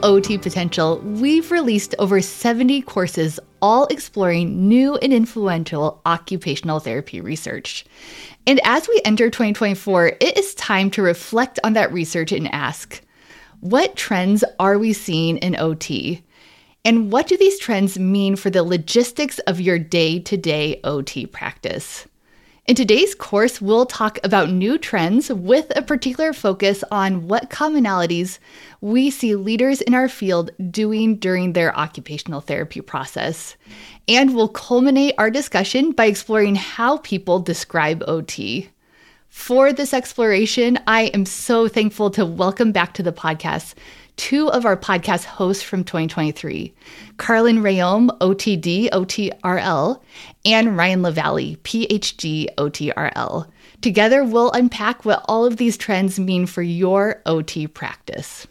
OT Potential, we've released over 70 courses, all exploring new and influential occupational therapy research. And as we enter 2024, it is time to reflect on that research and ask, what trends are we seeing in OT? And what do these trends mean for the logistics of your day-to-day OT practice? In today's course, we'll talk about new trends with a particular focus on what commonalities we see leaders in our field doing during their occupational therapy process. And we'll culminate our discussion by exploring how people describe OT. For this exploration, I am so thankful to welcome back to the podcast two of our podcast hosts from 2023, Carlin Rhéaume, OTD, OTRL, and Ryan LaValle, PhD, OTRL. Together, we'll unpack what all of these trends mean for your OT practice.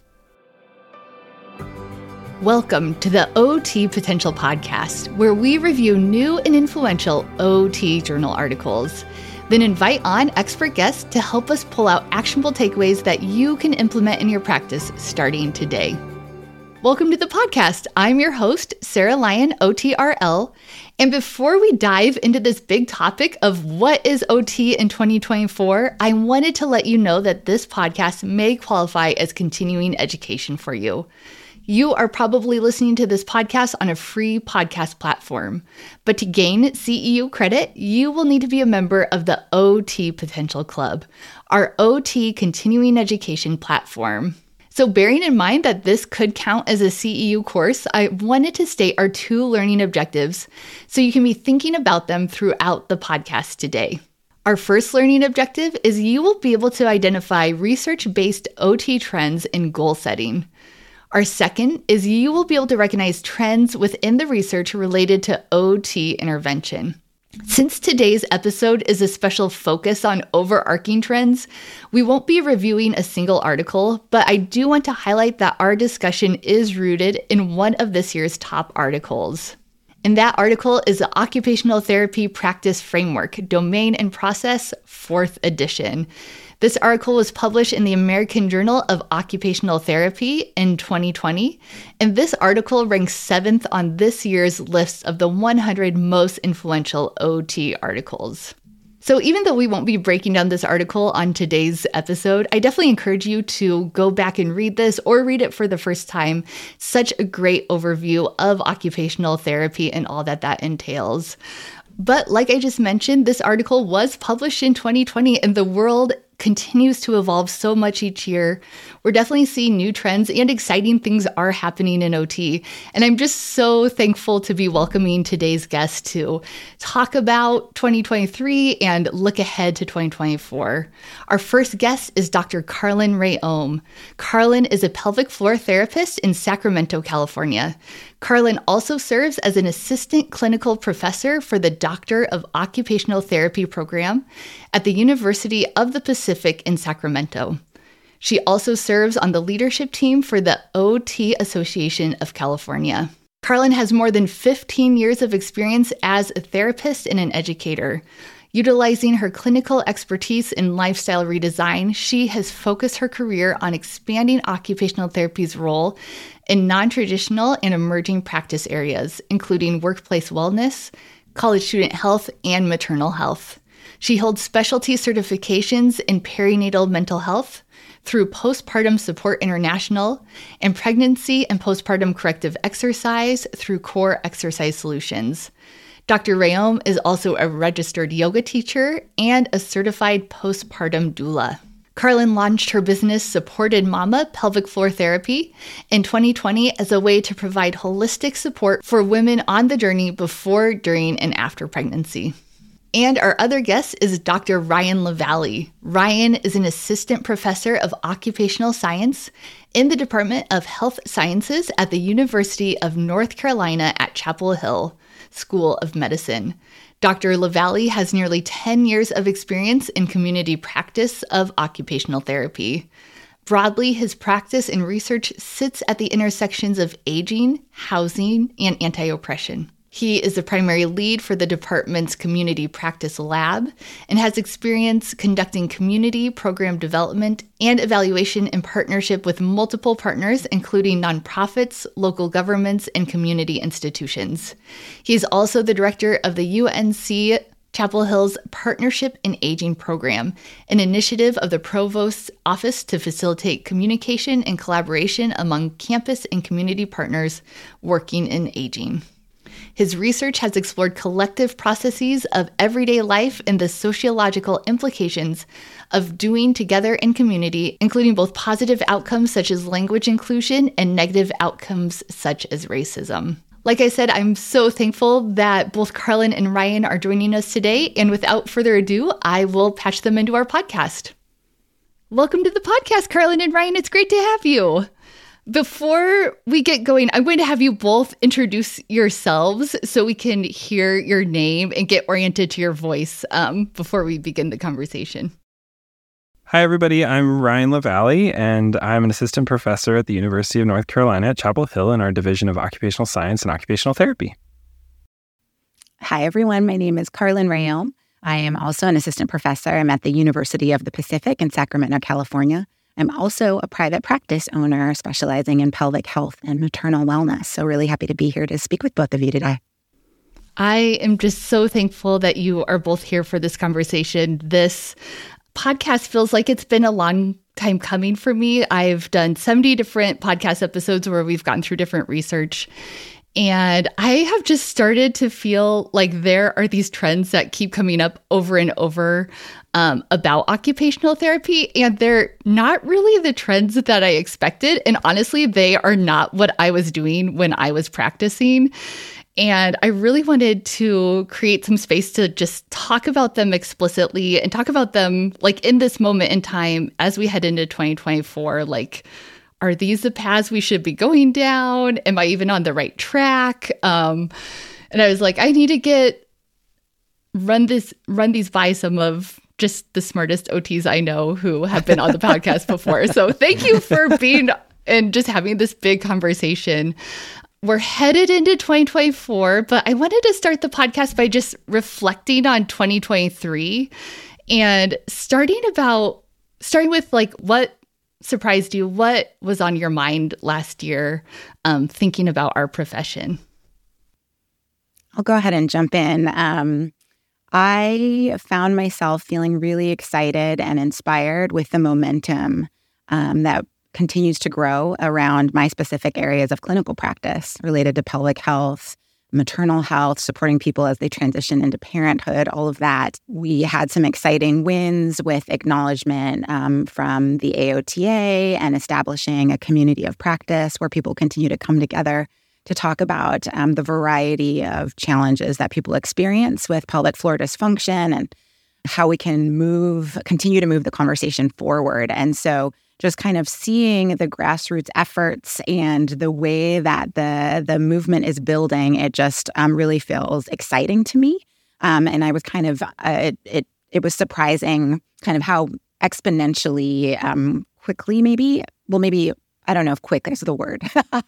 Welcome to the OT Potential Podcast, where we review new and influential OT journal articles. Then invite on expert guests to help us pull out actionable takeaways that you can implement in your practice starting today. Welcome to the podcast. I'm your host, Sarah Lyon, OTRL. And before we dive into this big topic of what is OT in 2024, I wanted to let you know that this podcast may qualify as continuing education for you. You are probably listening to this podcast on a free podcast platform, but to gain CEU credit, you will need to be a member of the OT Potential Club, our OT continuing education platform. So bearing in mind that this could count as a CEU course, I wanted to state our two learning objectives so you can be thinking about them throughout the podcast today. Our first learning objective is you will be able to identify research-based OT trends in goal setting. Our second is you will be able to recognize trends within the research related to OT intervention. Since today's episode is a special focus on overarching trends, we won't be reviewing a single article, but I do want to highlight that our discussion is rooted in one of this year's top articles. And that article is the Occupational Therapy Practice Framework, Domain and Process, 4th edition. This article was published in the American Journal of Occupational Therapy in 2020, and this article ranks 7th on this year's list of the 100 most influential OT articles. So even though we won't be breaking down this article on today's episode, I definitely encourage you to go back and read this or read it for the first time. Such a great overview of occupational therapy and all that entails. But like I just mentioned, this article was published in 2020 and the world continues to evolve so much each year. We're definitely seeing new trends and exciting things are happening in OT. And I'm just so thankful to be welcoming today's guest to talk about 2023 and look ahead to 2024. Our first guest is Dr. Carlin Rhéaume. Carlin is a pelvic floor therapist in Sacramento, California. Carlin also serves as an assistant clinical professor for the Doctor of Occupational Therapy program at the University of the Pacific in Sacramento. She also serves on the leadership team for the OT Association of California. Carlin has more than 15 years of experience as a therapist and an educator. Utilizing her clinical expertise in lifestyle redesign, she has focused her career on expanding occupational therapy's role in non-traditional and emerging practice areas, including workplace wellness, college student health, and maternal health. She holds specialty certifications in perinatal mental health through Postpartum Support International and pregnancy and postpartum corrective exercise through Core Exercise Solutions. Dr. Rhéaume is also a registered yoga teacher and a certified postpartum doula. Carlin launched her business Supported Mama Pelvic Floor Therapy in 2020 as a way to provide holistic support for women on the journey before, during, and after pregnancy. And our other guest is Dr. Ryan LaValle. Ryan is an assistant professor of occupational science in the Department of Health Sciences at the University of North Carolina at Chapel Hill School of Medicine. Dr. LaValle has nearly 10 years of experience in community practice of occupational therapy. Broadly, his practice and research sits at the intersections of aging, housing, and anti-oppression. He is the primary lead for the department's Community Practice Lab and has experience conducting community program development and evaluation in partnership with multiple partners, including nonprofits, local governments, and community institutions. He is also the director of the UNC Chapel Hill's Partnership in Aging program, an initiative of the Provost's office to facilitate communication and collaboration among campus and community partners working in aging. His research has explored collective processes of everyday life and the sociological implications of doing together in community, including both positive outcomes such as language inclusion and negative outcomes such as racism. Like I said, I'm so thankful that both Carlin and Ryan are joining us today. And without further ado, I will patch them into our podcast. Welcome to the podcast, Carlin and Ryan. It's great to have you. Before we get going, I'm going to have you both introduce yourselves so we can hear your name and get oriented to your voice before we begin the conversation. Hi, everybody. I'm Ryan LaValle, and I'm an assistant professor at the University of North Carolina at Chapel Hill in our Division of Occupational Science and Occupational Therapy. Hi, everyone. My name is Carlin Rayom. I am also an assistant professor. I'm at the University of the Pacific in Sacramento, California. I'm also a private practice owner specializing in pelvic health and maternal wellness. So really happy to be here to speak with both of you today. I am just so thankful that you are both here for this conversation. This podcast feels like it's been a long time coming for me. I've done 70 different podcast episodes where we've gone through different research. And I have just started to feel like there are these trends that keep coming up over and over about occupational therapy. And they're not really the trends that I expected. And honestly, they are not what I was doing when I was practicing. And I really wanted to create some space to just talk about them explicitly and talk about them like in this moment in time as we head into 2024, like, are these the paths we should be going down? Am I even on the right track? And I was like, I need to run these by some of just the smartest OTs I know who have been on the podcast before. So thank you for being and just having this big conversation. We're headed into 2024, but I wanted to start the podcast by just reflecting on 2023 and starting with like what surprised you? What was on your mind last year thinking about our profession? I'll go ahead and jump in. I found myself feeling really excited and inspired with the momentum that continues to grow around my specific areas of clinical practice related to pelvic health, maternal health, supporting people as they transition into parenthood, all of that. We had some exciting wins with acknowledgement from the AOTA and establishing a community of practice where people continue to come together to talk about the variety of challenges that people experience with pelvic floor dysfunction and how we can continue to move the conversation forward. And so just kind of seeing the grassroots efforts and the way that the movement is building, it just really feels exciting to me. And I was kind of, it was surprising kind of how exponentially quickly maybe, I don't know if quick is the word,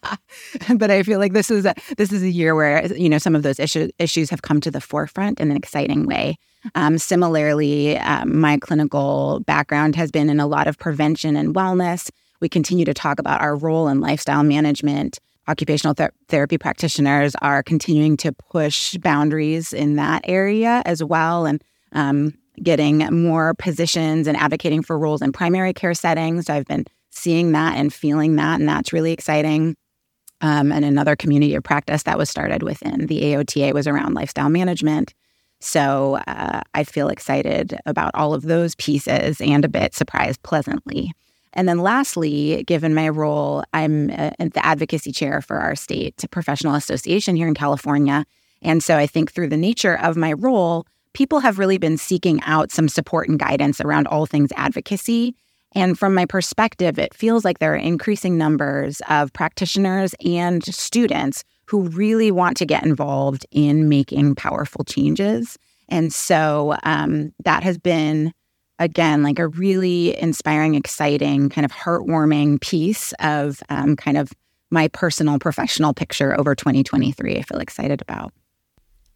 but I feel like this is a year where, some of those issues have come to the forefront in an exciting way. Similarly, my clinical background has been in a lot of prevention and wellness. We continue to talk about our role in lifestyle management. Occupational therapy practitioners are continuing to push boundaries in that area as well, and getting more positions and advocating for roles in primary care settings. So I've been seeing that and feeling that, and that's really exciting. And another community of practice that was started within the AOTA was around lifestyle management. So I feel excited about all of those pieces and a bit surprised pleasantly. And then lastly, given my role, I'm the advocacy chair for our state professional association here in California. And so I think through the nature of my role, people have really been seeking out some support and guidance around all things advocacy. And from my perspective, it feels like there are increasing numbers of practitioners and students who really want to get involved in making powerful changes. And so that has been, again, like a really inspiring, exciting, kind of heartwarming piece of kind of my personal professional picture over 2023 I feel excited about.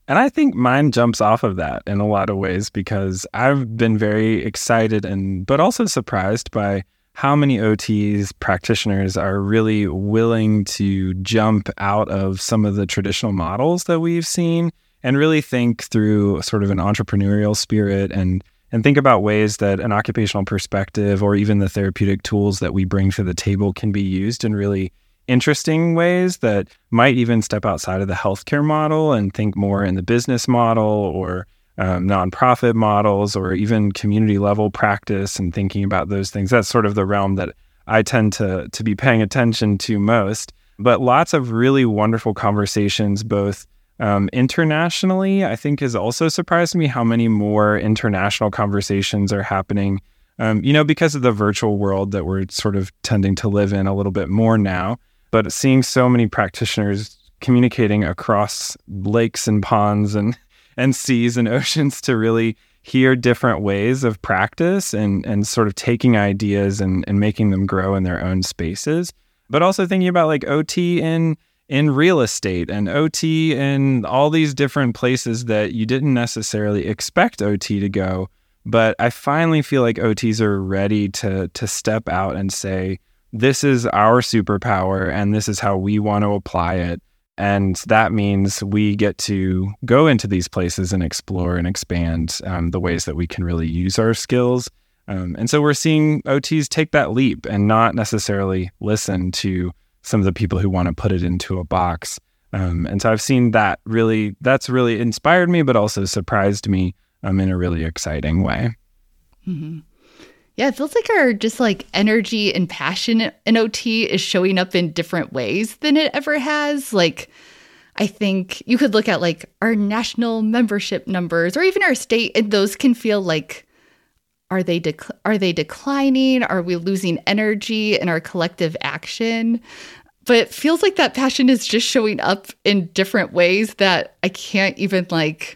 And I think mine jumps off of that in a lot of ways because I've been very excited but also surprised by how many OTs practitioners are really willing to jump out of some of the traditional models that we've seen and really think through sort of an entrepreneurial spirit and think about ways that an occupational perspective or even the therapeutic tools that we bring to the table can be used in really interesting ways that might even step outside of the healthcare model and think more in the business model or nonprofit models or even community level practice and thinking about those things. That's sort of the realm that I tend to be paying attention to most. But lots of really wonderful conversations, both internationally. I think has also surprised me how many more international conversations are happening, because of the virtual world that we're sort of tending to live in a little bit more now. But seeing so many practitioners communicating across lakes and ponds and seas and oceans to really hear different ways of practice and sort of taking ideas and making them grow in their own spaces. But also thinking about like OT in real estate and OT in all these different places that you didn't necessarily expect OT to go. But I finally feel like OTs are ready to step out and say, this is our superpower and this is how we want to apply it. And that means we get to go into these places and explore and expand the ways that we can really use our skills. And so we're seeing OTs take that leap and not necessarily listen to some of the people who want to put it into a box. And so I've seen that's really inspired me, but also surprised me in a really exciting way. Mm-hmm. Yeah, it feels like our just like energy and passion in OT is showing up in different ways than it ever has. Like, I think you could look at like our national membership numbers or even our state, and those can feel like, are they declining? Are we losing energy in our collective action? But it feels like that passion is just showing up in different ways that I can't even like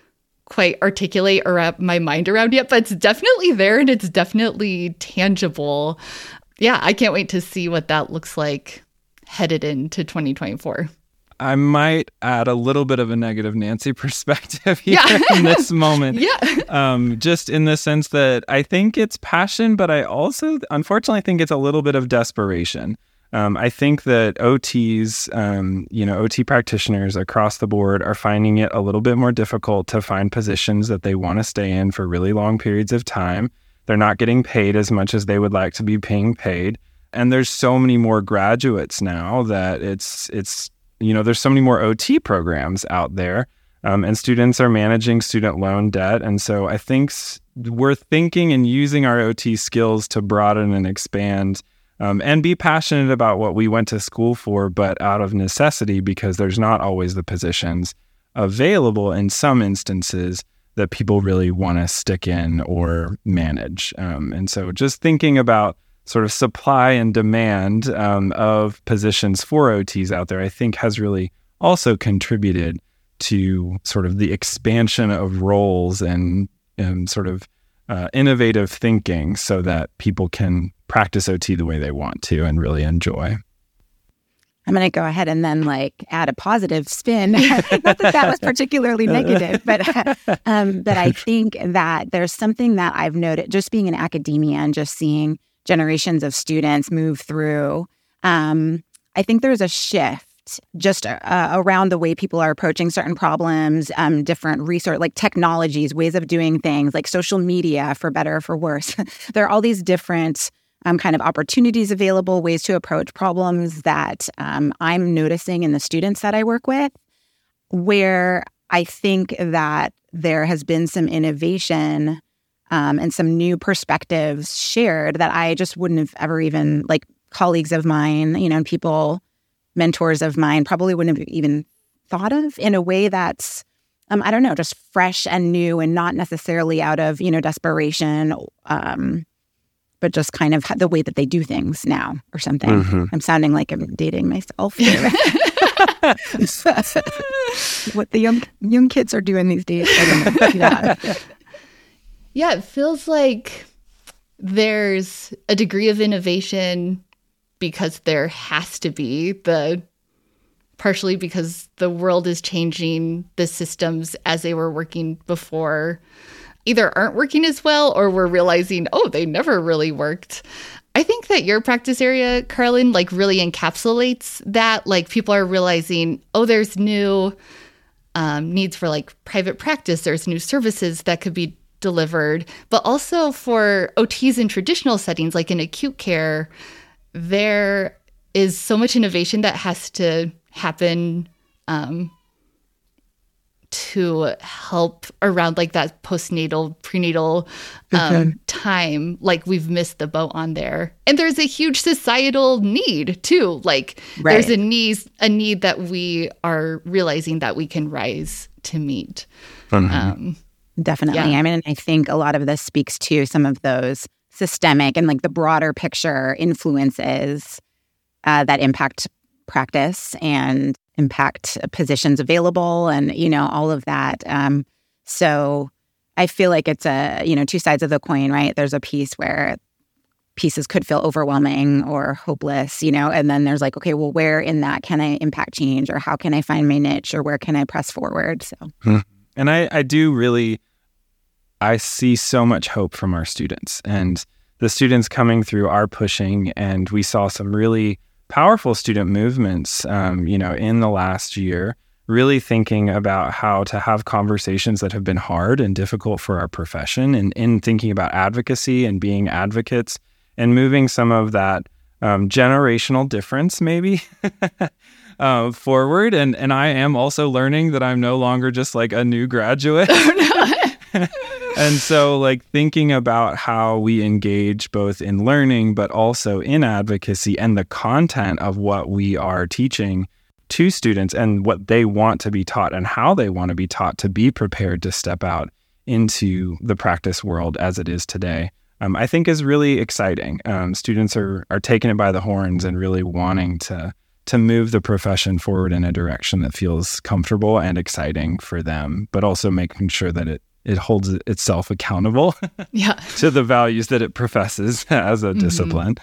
quite articulate or wrap my mind around yet, but it's definitely there and it's definitely tangible. Yeah, I can't wait to see what that looks like headed into 2024. I might add a little bit of a negative Nancy perspective here in this moment. Just in the sense that I think it's passion, but I also unfortunately think it's a little bit of desperation. I think that OTs, OT practitioners across the board are finding it a little bit more difficult to find positions that they want to stay in for really long periods of time. They're not getting paid as much as they would like to be being paid. And there's so many more graduates now that it's there's so many more OT programs out there, and students are managing student loan debt. And so I think we're thinking and using our OT skills to broaden and expand and be passionate about what we went to school for, but out of necessity because there's not always the positions available in some instances that people really want to stick in or manage. And so just thinking about sort of supply and demand of positions for OTs out there, I think has really also contributed to sort of the expansion of roles and sort of innovative thinking so that people can practice OT the way they want to and really enjoy. I'm going to go ahead and then add a positive spin. Not that was particularly negative, but I think that there's something that I've noted just being in academia and just seeing generations of students move through. I think there's a shift just around the way people are approaching certain problems, different research, like technologies, ways of doing things, like social media, for better or for worse. There are all these different kind of opportunities available, ways to approach problems that I'm noticing in the students that I work with, where I think that there has been some innovation and some new perspectives shared that I just wouldn't have ever even, colleagues of mine, and people, mentors of mine, probably wouldn't have even thought of in a way that's, I don't know, just fresh and new and not necessarily out of, desperation, but just kind of the way that they do things now or something. Mm-hmm. I'm sounding like I'm dating myself here. What the young kids are doing these days. I don't know. Yeah, it feels like there's a degree of innovation because there has to be the partially because the world is changing, the systems as they were working before either aren't working as well, or we're realizing, oh, they never really worked. I think that your practice area, Carlyn, like really encapsulates that. Like people are realizing, oh, there's new needs for like private practice. There's new services that could be delivered, but also for OTs in traditional settings, like in acute care, there is so much innovation that has to happen to help around like that postnatal, prenatal time. Like we've missed the boat on there. And there's a huge societal need too. Like there's a need that we are realizing that we can rise to meet. Definitely. Yeah. I mean, I think a lot of this speaks to some of those systemic and like the broader picture influences that impact practice and impact positions available and, you know, all of that. So I feel like it's two sides of the coin, right? There's a piece where pieces could feel overwhelming or hopeless, you know, and then there's like, okay, well, where in that can I impact change, or how can I find my niche, or where can I press forward? So, and I see so much hope from our students, and the students coming through are pushing, and we saw some really powerful student movements, in the last year, really thinking about how to have conversations that have been hard and difficult for our profession, and in thinking about advocacy and being advocates and moving some of that generational difference maybe forward. And I am also learning that I'm no longer just like a new graduate. And so like thinking about how we engage both in learning, but also in advocacy and the content of what we are teaching to students and what they want to be taught and how they want to be taught to be prepared to step out into the practice world as it is today, I think is really exciting. Students are taking it by the horns and really wanting to move the profession forward in a direction that feels comfortable and exciting for them, but also making sure that it holds itself accountable to the values that it professes as a discipline.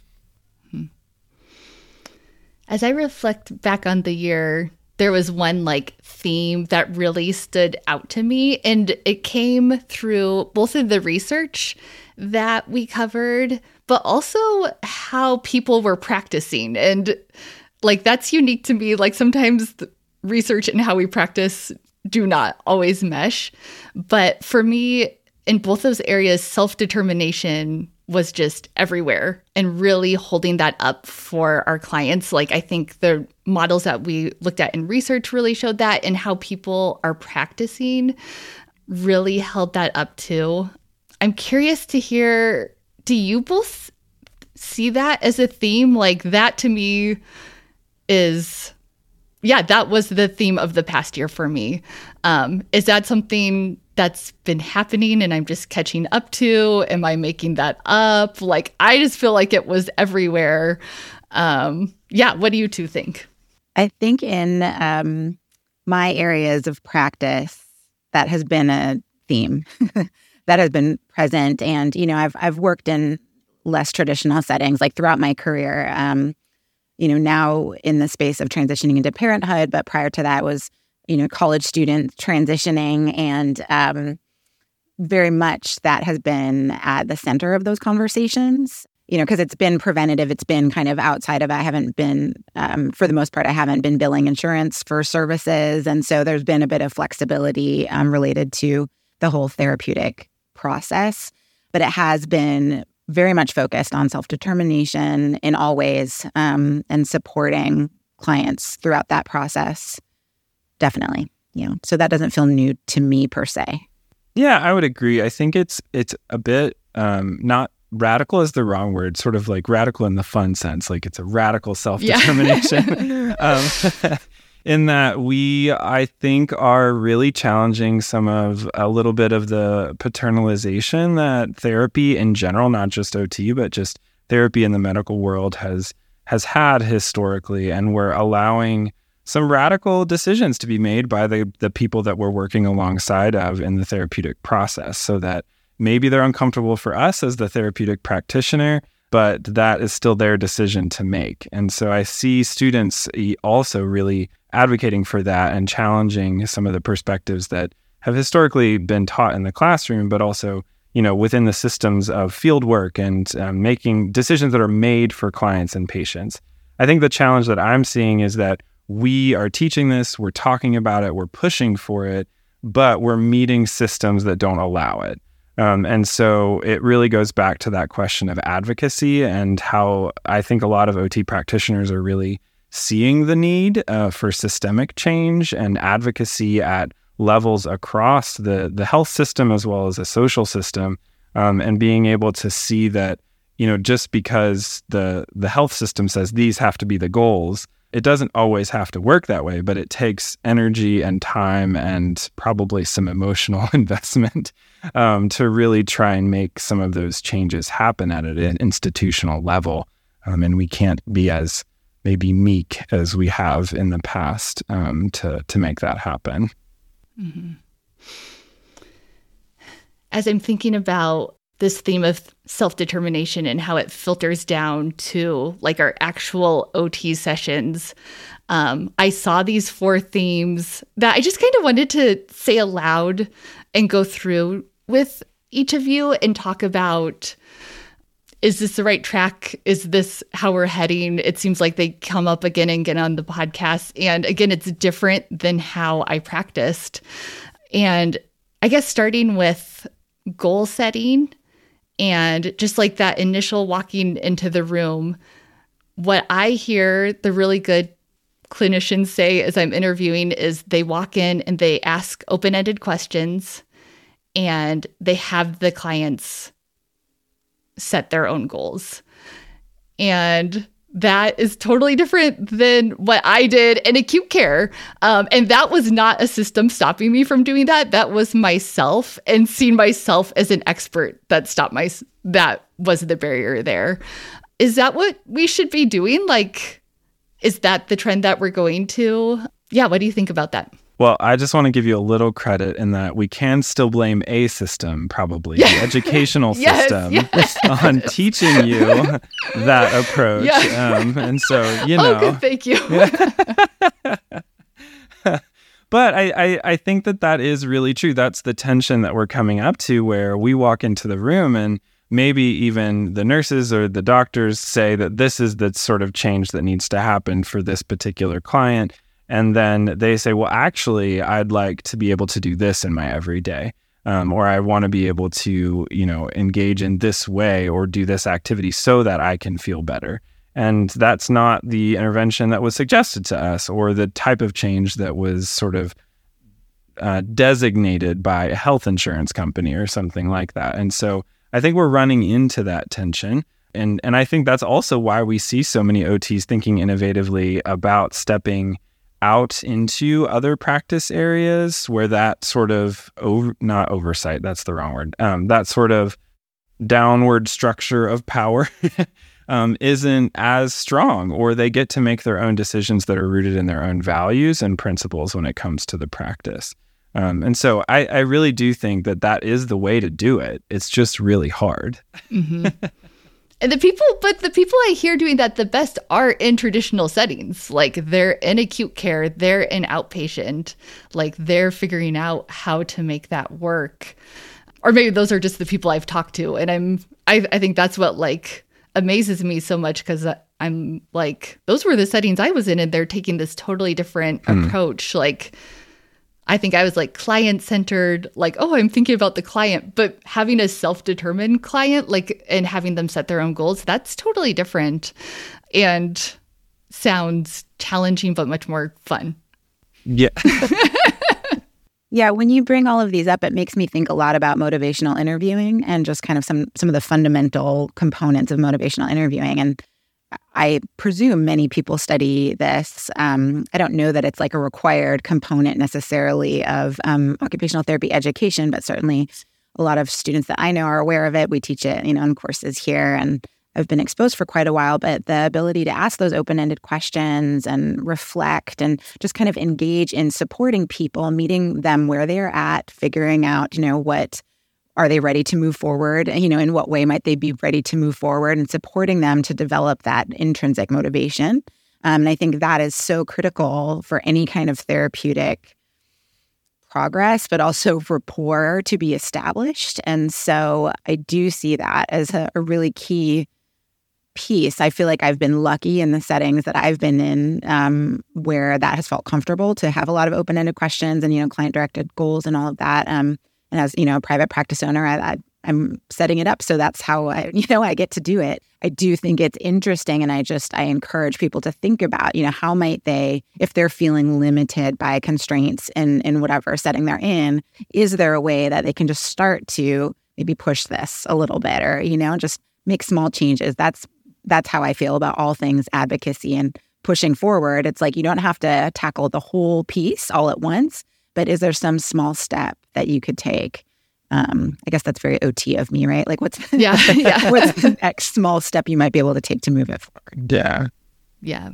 As I reflect back on the year, there was one like theme that really stood out to me, and it came through both of the research that we covered, but also how people were practicing. And like, that's unique to me. Like sometimes the research and how we practice do not always mesh. But for me, in both those areas, self-determination was just everywhere, and really holding that up for our clients. Like I think the models that we looked at in research really showed that, and how people are practicing really held that up too. I'm curious to hear, do you both see that as a theme? Like that to me is... yeah, that was the theme of the past year for me. Is that something that's been happening and I'm just catching up to? Am I making that up? Like, I just feel like it was everywhere. What do you two think? I think in my areas of practice, that has been a theme that has been present. And, you know, I've worked in less traditional settings, like throughout my career, now in the space of transitioning into parenthood, but prior to that was, college student transitioning, and very much that has been at the center of those conversations, because it's been preventative. It's been kind of outside of, I haven't been, for the most part, I haven't been billing insurance for services. And so there's been a bit of flexibility related to the whole therapeutic process, but it has been very much focused on self-determination in all ways, and supporting clients throughout that process. Definitely. So that doesn't feel new to me per se. Yeah, I would agree. I think it's a bit, not radical is the wrong word, sort of like radical in the fun sense, like it's a radical self-determination. In that we, I think, are really challenging a little bit of the paternalization that therapy in general, not just OT, but just therapy in the medical world has had historically. And we're allowing some radical decisions to be made by the people that we're working alongside of in the therapeutic process, so that maybe they're uncomfortable for us as the therapeutic practitioner, but that is still their decision to make. And so I see students also really advocating for that and challenging some of the perspectives that have historically been taught in the classroom, but also, within the systems of field work and making decisions that are made for clients and patients. I think the challenge that I'm seeing is that we are teaching this, we're talking about it, we're pushing for it, but we're meeting systems that don't allow it. And so it really goes back to that question of advocacy and how I think a lot of OT practitioners are really seeing the need for systemic change and advocacy at levels across the health system as well as the social system, and being able to see that, just because the health system says these have to be the goals, it doesn't always have to work that way, but it takes energy and time and probably some emotional investment to really try and make some of those changes happen at an institutional level. And we can't be as maybe meek as we have in the past to make that happen. Mm-hmm. As I'm thinking about this theme of self-determination and how it filters down to like our actual OT sessions, I saw these 4 themes that I just kind of wanted to say aloud and go through with each of you and talk about, is this the right track? Is this how we're heading? It seems like they come up again and again on the podcast. And again, it's different than how I practiced. And I guess starting with goal setting and just like that initial walking into the room, what I hear the really good clinicians say as I'm interviewing is they walk in and they ask open-ended questions and they have the clients set their own goals. And that is totally different than what I did in acute care. And that was not a system stopping me from doing that. That was myself and seeing myself as an expert that that was the barrier there. Is that what we should be doing? Like, is that the trend that we're going to? Yeah, what do you think about that? Well, I just want to give you a little credit in that we can still blame a system, probably the educational system, on teaching you that approach. And so, Oh, good, thank you. But I think that is really true. That's the tension that we're coming up to, where we walk into the room and maybe even the nurses or the doctors say that this is the sort of change that needs to happen for this particular client. And then they say, well, actually, I'd like to be able to do this in my everyday, or I want to be able to, engage in this way or do this activity so that I can feel better. And that's not the intervention that was suggested to us or the type of change that was sort of designated by a health insurance company or something like that. And so I think we're running into that tension. And I think that's also why we see so many OTs thinking innovatively about stepping out into other practice areas where that sort of, not oversight, that's the wrong word, that sort of downward structure of power isn't as strong, or they get to make their own decisions that are rooted in their own values and principles when it comes to the practice. And so I really do think that is the way to do it. It's just really hard. Mm-hmm. And the people I hear doing that the best are in traditional settings. Like they're in acute care, they're in outpatient, like they're figuring out how to make that work. Or maybe those are just the people I've talked to. And I think that's what like amazes me so much, because I'm like, those were the settings I was in and they're taking this totally different approach. Like, I think I was like client-centered, like, oh, I'm thinking about the client, but having a self-determined client, like, and having them set their own goals, that's totally different and sounds challenging, but much more fun. Yeah. Yeah, when you bring all of these up, it makes me think a lot about motivational interviewing and just kind of some of the fundamental components of motivational interviewing. And I presume many people study this. I don't know that it's like a required component necessarily of occupational therapy education, but certainly a lot of students that I know are aware of it. We teach it, in courses here, and I've been exposed for quite a while. But the ability to ask those open-ended questions and reflect and just kind of engage in supporting people, meeting them where they're at, figuring out, what Are they ready to move forward? And, in what way might they be ready to move forward, and supporting them to develop that intrinsic motivation. And I think that is so critical for any kind of therapeutic progress, but also rapport to be established. And so I do see that as a really key piece. I feel like I've been lucky in the settings that I've been in, where that has felt comfortable to have a lot of open-ended questions and, client-directed goals and all of that. And as, a private practice owner, I'm setting it up. So that's how I get to do it. I do think it's interesting. And I encourage people to think about, how might they, if they're feeling limited by constraints in whatever setting they're in, is there a way that they can just start to maybe push this a little bit, or, just make small changes. That's how I feel about all things advocacy and pushing forward. It's like, you don't have to tackle the whole piece all at once, but is there some small step that you could take? I guess that's very OT of me, right? Like, what's what's the next small step you might be able to take to move it forward? Yeah.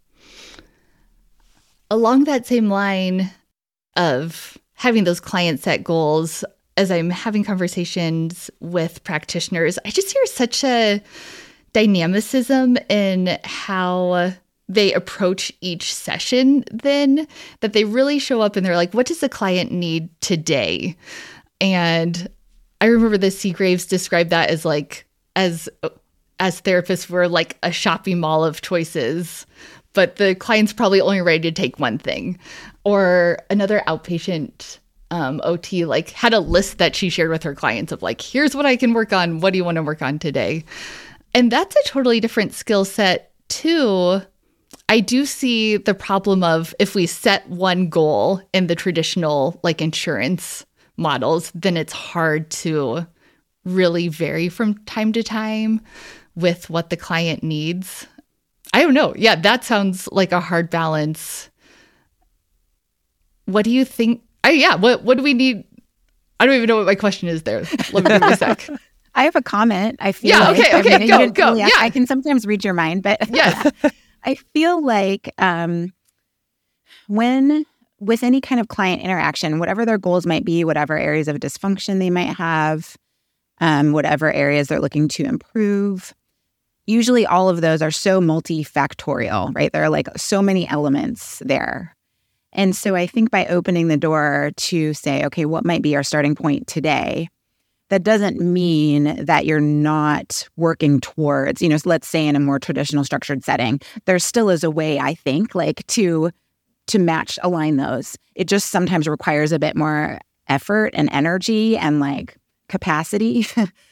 Along that same line of having those client set goals, as I'm having conversations with practitioners, I just hear such a dynamicism in how they approach each session, then, that they really show up and they're like, what does the client need today? And I remember the Seagraves described that as like, as therapists, we're like a shopping mall of choices, but the client's probably only ready to take one thing. Or another outpatient OT like had a list that she shared with her clients of like, here's what I can work on. What do you want to work on today? And that's a totally different skill set too. I do see the problem of, if we set one goal in the traditional like insurance models, then it's hard to really vary from time to time with what the client needs. I don't know. Yeah, that sounds like a hard balance. What do you think? What do we need? I don't even know what my question is there. Let me give me a sec. I have a comment. I feel go. Yeah. I can sometimes read your mind, but yes. I feel like when with any kind of client interaction, whatever their goals might be, whatever areas of dysfunction they might have, whatever areas they're looking to improve, usually all of those are so multifactorial, right? There are like so many elements there. And so I think by opening the door to say, okay, what might be our starting point today? That doesn't mean that you're not working towards, so let's say in a more traditional structured setting, there still is a way, I think, like to align those. It just sometimes requires a bit more effort and energy and like capacity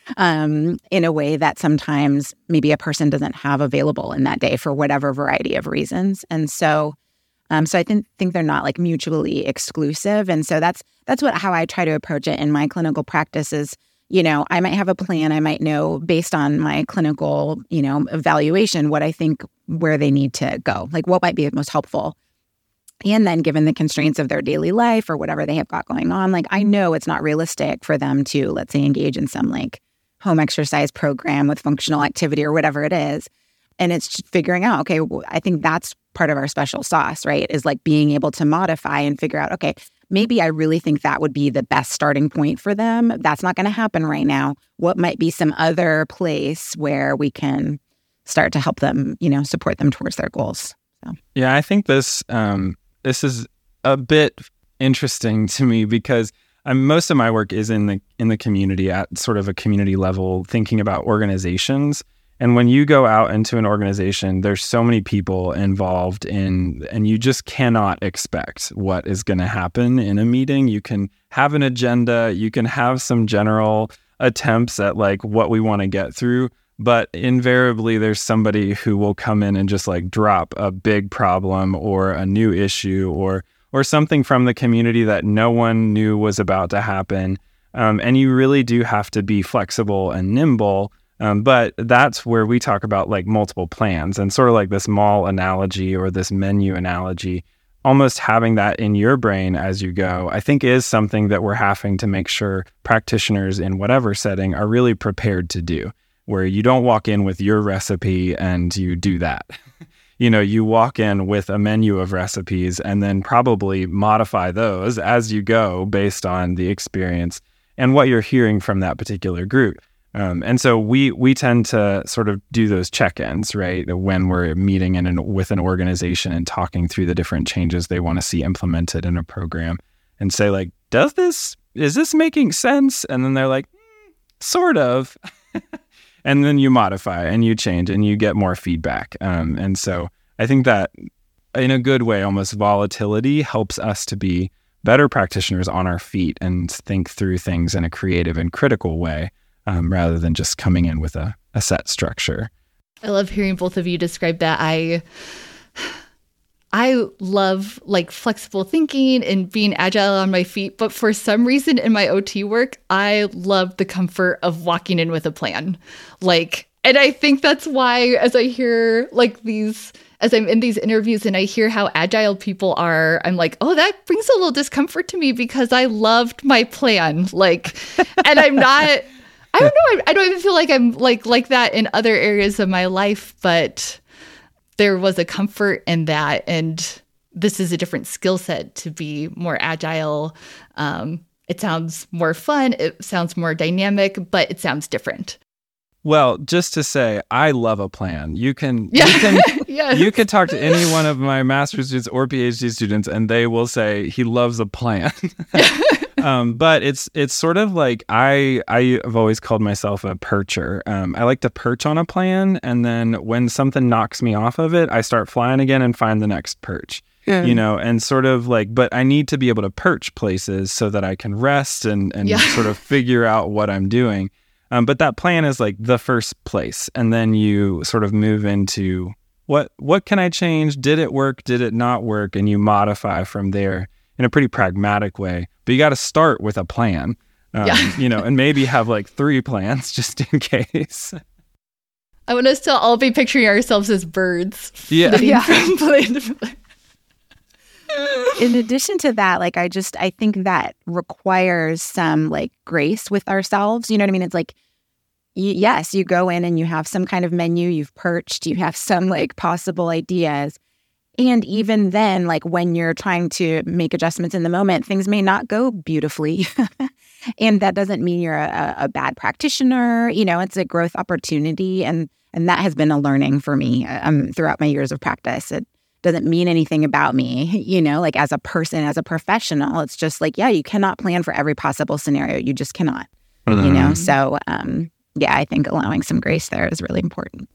in a way that sometimes maybe a person doesn't have available in that day for whatever variety of reasons. And so I think they're not like mutually exclusive. And so that's how I try to approach it in my clinical practice is, I might have a plan. I might know based on my clinical, evaluation, what I think where they need to go, like what might be most helpful. And then given the constraints of their daily life or whatever they have got going on, like I know it's not realistic for them to, let's say, engage in some like home exercise program with functional activity or whatever it is. And it's just figuring out, okay, I think that's part of our special sauce, right? Is like being able to modify and figure out, okay, maybe I really think that would be the best starting point for them. That's not going to happen right now. What might be some other place where we can start to help them, support them towards their goals? So. Yeah, I think this is a bit interesting to me because most of my work is in the community at sort of a community level, thinking about organizations. And when you go out into an organization, there's so many people involved and you just cannot expect what is going to happen in a meeting. You can have an agenda, you can have some general attempts at like what we want to get through, but invariably there's somebody who will come in and just like drop a big problem or a new issue or something from the community that no one knew was about to happen. And you really do have to be flexible and nimble. But that's where we talk about like multiple plans and sort of like this mall analogy or this menu analogy, almost having that in your brain as you go, I think is something that we're having to make sure practitioners in whatever setting are really prepared to do, where you don't walk in with your recipe and you do that. You walk in with a menu of recipes and then probably modify those as you go based on the experience and what you're hearing from that particular group. And so we tend to sort of do those check-ins, right? When we're meeting with an organization and talking through the different changes they want to see implemented in a program, and say like, is this making sense? And then they're like, sort of. And then you modify and you change and you get more feedback. And so I think that in a good way, almost volatility helps us to be better practitioners on our feet and think through things in a creative and critical way, rather than just coming in with a set structure. I love hearing both of you describe that. I love like flexible thinking and being agile on my feet, but for some reason in my OT work, I love the comfort of walking in with a plan. And I think that's why as I hear as I'm in these interviews and I hear how agile people are, I'm like, oh, that brings a little discomfort to me because I loved my plan. And I'm not, I don't know, I don't even feel like I'm like that in other areas of my life, but there was a comfort in that. And this is a different skill set to be more agile. It sounds more fun. It sounds more dynamic, but it sounds different. Well, just to say, I love a plan. You can Yes. You can talk to any one of my master's students or PhD students, and they will say he loves a plan. But it's sort of like I've always called myself a percher. I like to perch on a plan, and then when something knocks me off of it, I start flying again and find the next perch. And sort of but I need to be able to perch places so that I can rest and sort of figure out what I'm doing. But that plan is like the first place. And then you sort of move into what can I change? Did it work? Did it not work? And you modify from there in a pretty pragmatic way. But you got to start with a plan, and maybe have like 3 plans just in case. I want us to all be picturing ourselves as birds. Yeah. From plane to plane. In addition to that, I think that requires some grace with ourselves. You know what I mean? It's yes, you go in and you have some kind of menu, you've perched, you have some possible ideas. And even then, when you're trying to make adjustments in the moment, things may not go beautifully. And that doesn't mean you're a bad practitioner. It's a growth opportunity. And that has been a learning for me throughout my years of practice. It doesn't mean anything about me, as a person, as a professional. It's just you cannot plan for every possible scenario. You just cannot, So, I think allowing some grace there is really important.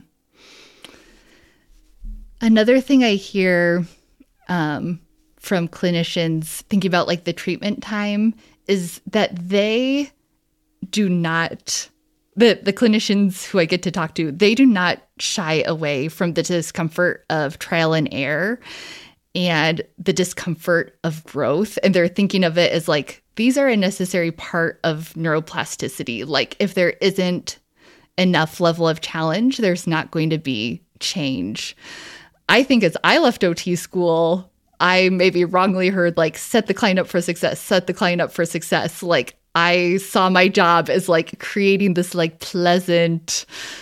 Another thing I hear from clinicians thinking about the treatment time is that they do not, the clinicians who I get to talk to, they do not shy away from the discomfort of trial and error and the discomfort of growth. And they're thinking of it as these are a necessary part of neuroplasticity. If there isn't enough level of challenge, there's not going to be change. I think as I left OT school, I maybe wrongly heard set the client up for success, set the client up for success. I saw my job as creating this pleasant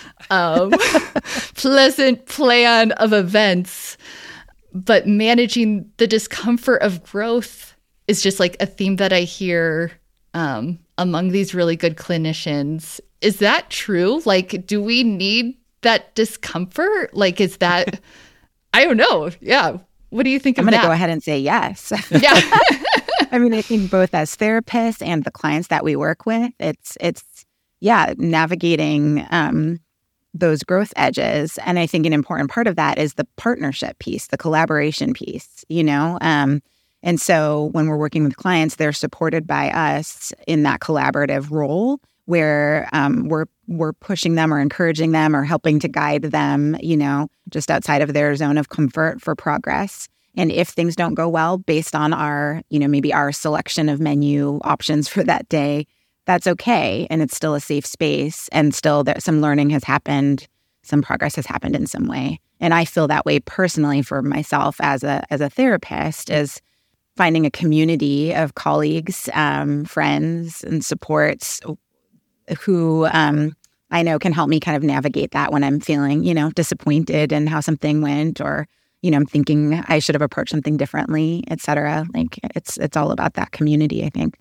plan of events, but managing the discomfort of growth is just a theme that I hear among these really good clinicians. Is that true? Do we need that discomfort? Is that, I don't know. Yeah. What do you think of that? I'm going to go ahead and say yes. Yeah. I mean, I think both as therapists and the clients that we work with, it's navigating those growth edges. And I think an important part of that is the partnership piece, the collaboration piece, And so when we're working with clients, they're supported by us in that collaborative role where we're pushing them or encouraging them or helping to guide them, just outside of their zone of comfort for progress. And if things don't go well based on our, maybe our selection of menu options for that day, that's okay. And it's still a safe space. And still some learning has happened. Some progress has happened in some way. And I feel that way personally for myself as a therapist, is finding a community of colleagues, friends, and supports who I know can help me kind of navigate that when I'm feeling, disappointed in how something went, or I'm thinking I should have approached something differently, et cetera. It's all about that community, I think.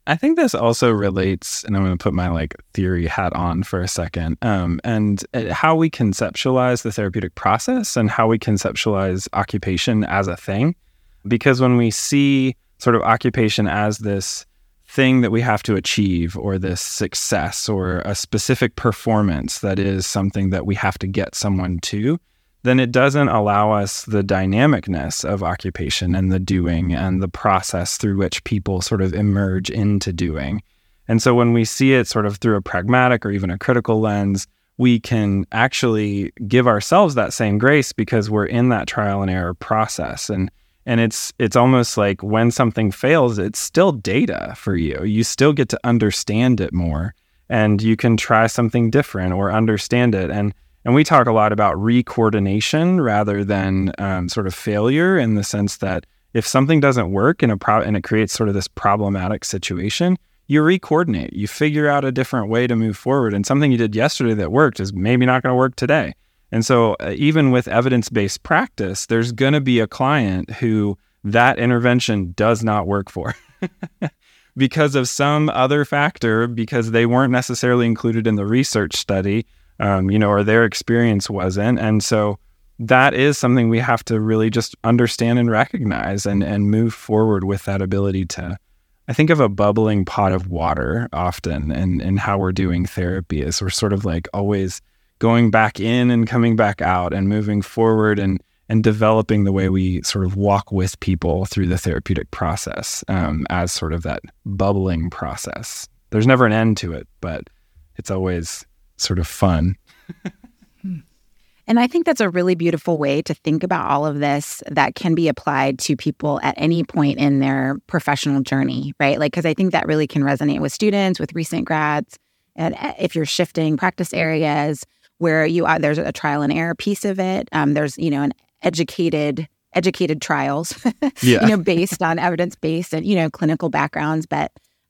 I think this also relates, and I'm going to put my theory hat on for a second, and how we conceptualize the therapeutic process and how we conceptualize occupation as a thing. Because when we see sort of occupation as this thing that we have to achieve, or this success, or a specific performance that is something that we have to get someone to, then it doesn't allow us the dynamicness of occupation and the doing and the process through which people sort of emerge into doing. And so when we see it sort of through a pragmatic or even a critical lens, we can actually give ourselves that same grace because we're in that trial and error process. And it's almost like when something fails, it's still data for you. You still get to understand it more, and you can try something different or understand it. And we talk a lot about recoordination rather than sort of failure, in the sense that if something doesn't work and it creates sort of this problematic situation, you recoordinate. You figure out a different way to move forward. And something you did yesterday that worked is maybe not going to work today. And so even with evidence-based practice, there's going to be a client who that intervention does not work for because of some other factor, because they weren't necessarily included in the research study, or their experience wasn't. And so that is something we have to really just understand and recognize and move forward with that ability to, I think of a bubbling pot of water often, and how we're doing therapy is we're sort of always going back in and coming back out and moving forward and developing the way we sort of walk with people through the therapeutic process as sort of that bubbling process. There's never an end to it, but it's always sort of fun. And I think that's a really beautiful way to think about all of this that can be applied to people at any point in their professional journey, right? Because I think that really can resonate with students, with recent grads. And if you're shifting practice areas where there's a trial and error piece of it, there's, an educated trials, based on evidence-based and, clinical backgrounds. But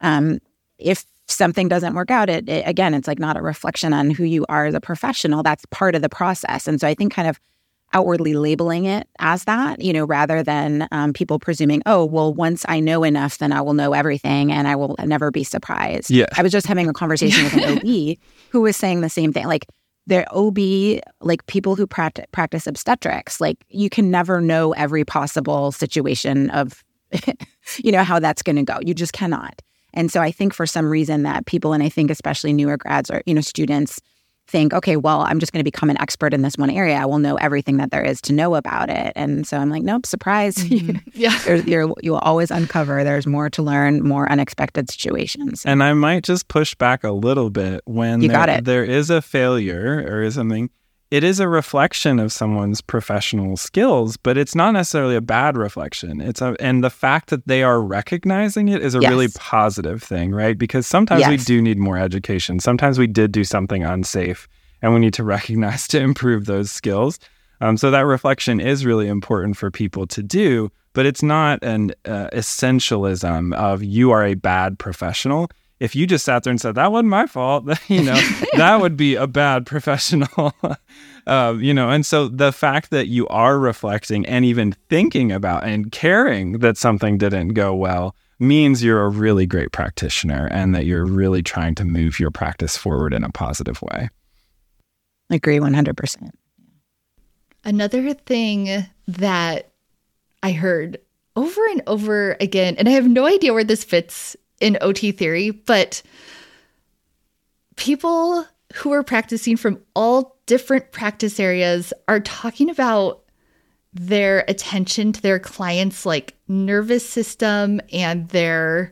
if something doesn't work out, it again, it's not a reflection on who you are as a professional. That's part of the process. And so I think kind of outwardly labeling it as that, rather than people presuming, oh, well, once I know enough, then I will know everything and I will never be surprised. Yeah. I was just having a conversation with an OB who was saying the same thing. Their OB, people who practice obstetrics, you can never know every possible situation of, how that's going to go. You just cannot. And so I think for some reason that people, and I think especially newer grads or, students think, okay, well, I'm just going to become an expert in this one area. I will know everything that there is to know about it. And so I'm nope, surprise. Mm-hmm. Yeah. You'll always uncover there's more to learn, more unexpected situations. And I might just push back a little bit when there is a failure or something. It is a reflection of someone's professional skills, but it's not necessarily a bad reflection. And the fact that they are recognizing it is a really positive thing, right? Because sometimes we do need more education. Sometimes we did do something unsafe, and we need to recognize to improve those skills. So that reflection is really important for people to do, but it's not an essentialism of you are a bad professional. If you just sat there and said, that wasn't my fault, that would be a bad professional, and so the fact that you are reflecting and even thinking about and caring that something didn't go well means you're a really great practitioner and that you're really trying to move your practice forward in a positive way. I agree 100%. Another thing that I heard over and over again, and I have no idea where this fits in OT theory, but people who are practicing from all different practice areas are talking about their attention to their clients' nervous system and their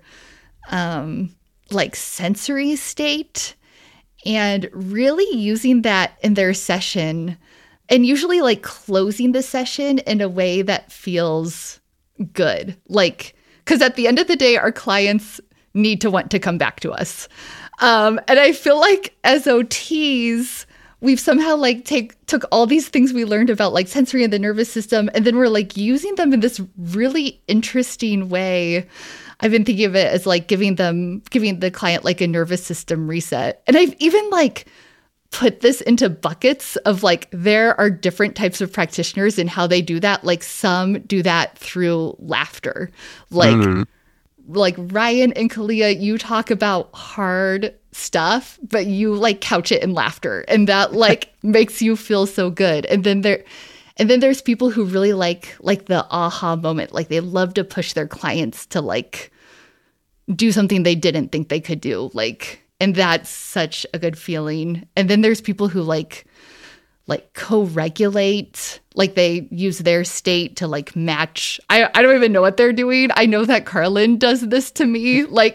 sensory state, and really using that in their session, and usually closing the session in a way that feels good. Because at the end of the day, our clients need to want to come back to us. And I feel as OTs, we've somehow took all these things we learned about sensory and the nervous system, and then we're using them in this really interesting way. I've been thinking of it as giving the client a nervous system reset. And I've even put this into buckets of there are different types of practitioners and how they do that. Some do that through laughter. like Ryan and Kalia, you talk about hard stuff, but you like couch it in laughter, and that like makes you feel so good. And then there's people who really like the aha moment, like they love to push their clients to like do something they didn't think they could do, like, and that's such a good feeling. And then there's people who like co-regulate, like they use their state to like match. I don't even know what they're doing. I know that Carlin does this to me, like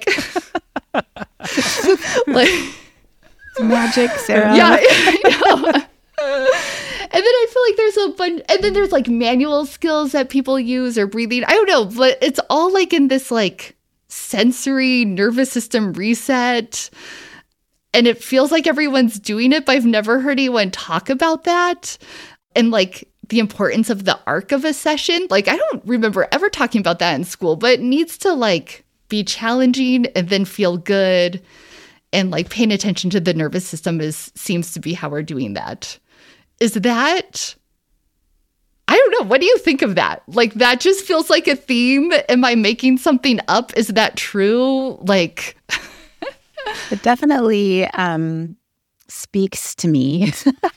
like magic, Sarah. Yeah, I know. And then I feel like there's a bunch, and then there's like manual skills that people use or breathing. I don't know, but it's all like in this like sensory nervous system reset. And it feels like everyone's doing it, but I've never heard anyone talk about that. And like the importance of the arc of a session. Like, I don't remember ever talking about that in school, but it needs to like be challenging and then feel good. And like paying attention to the nervous system seems to be how we're doing that. Is that, I don't know. What do you think of that? Like, that just feels like a theme. Am I making something up? Is that true? Like... It definitely speaks to me.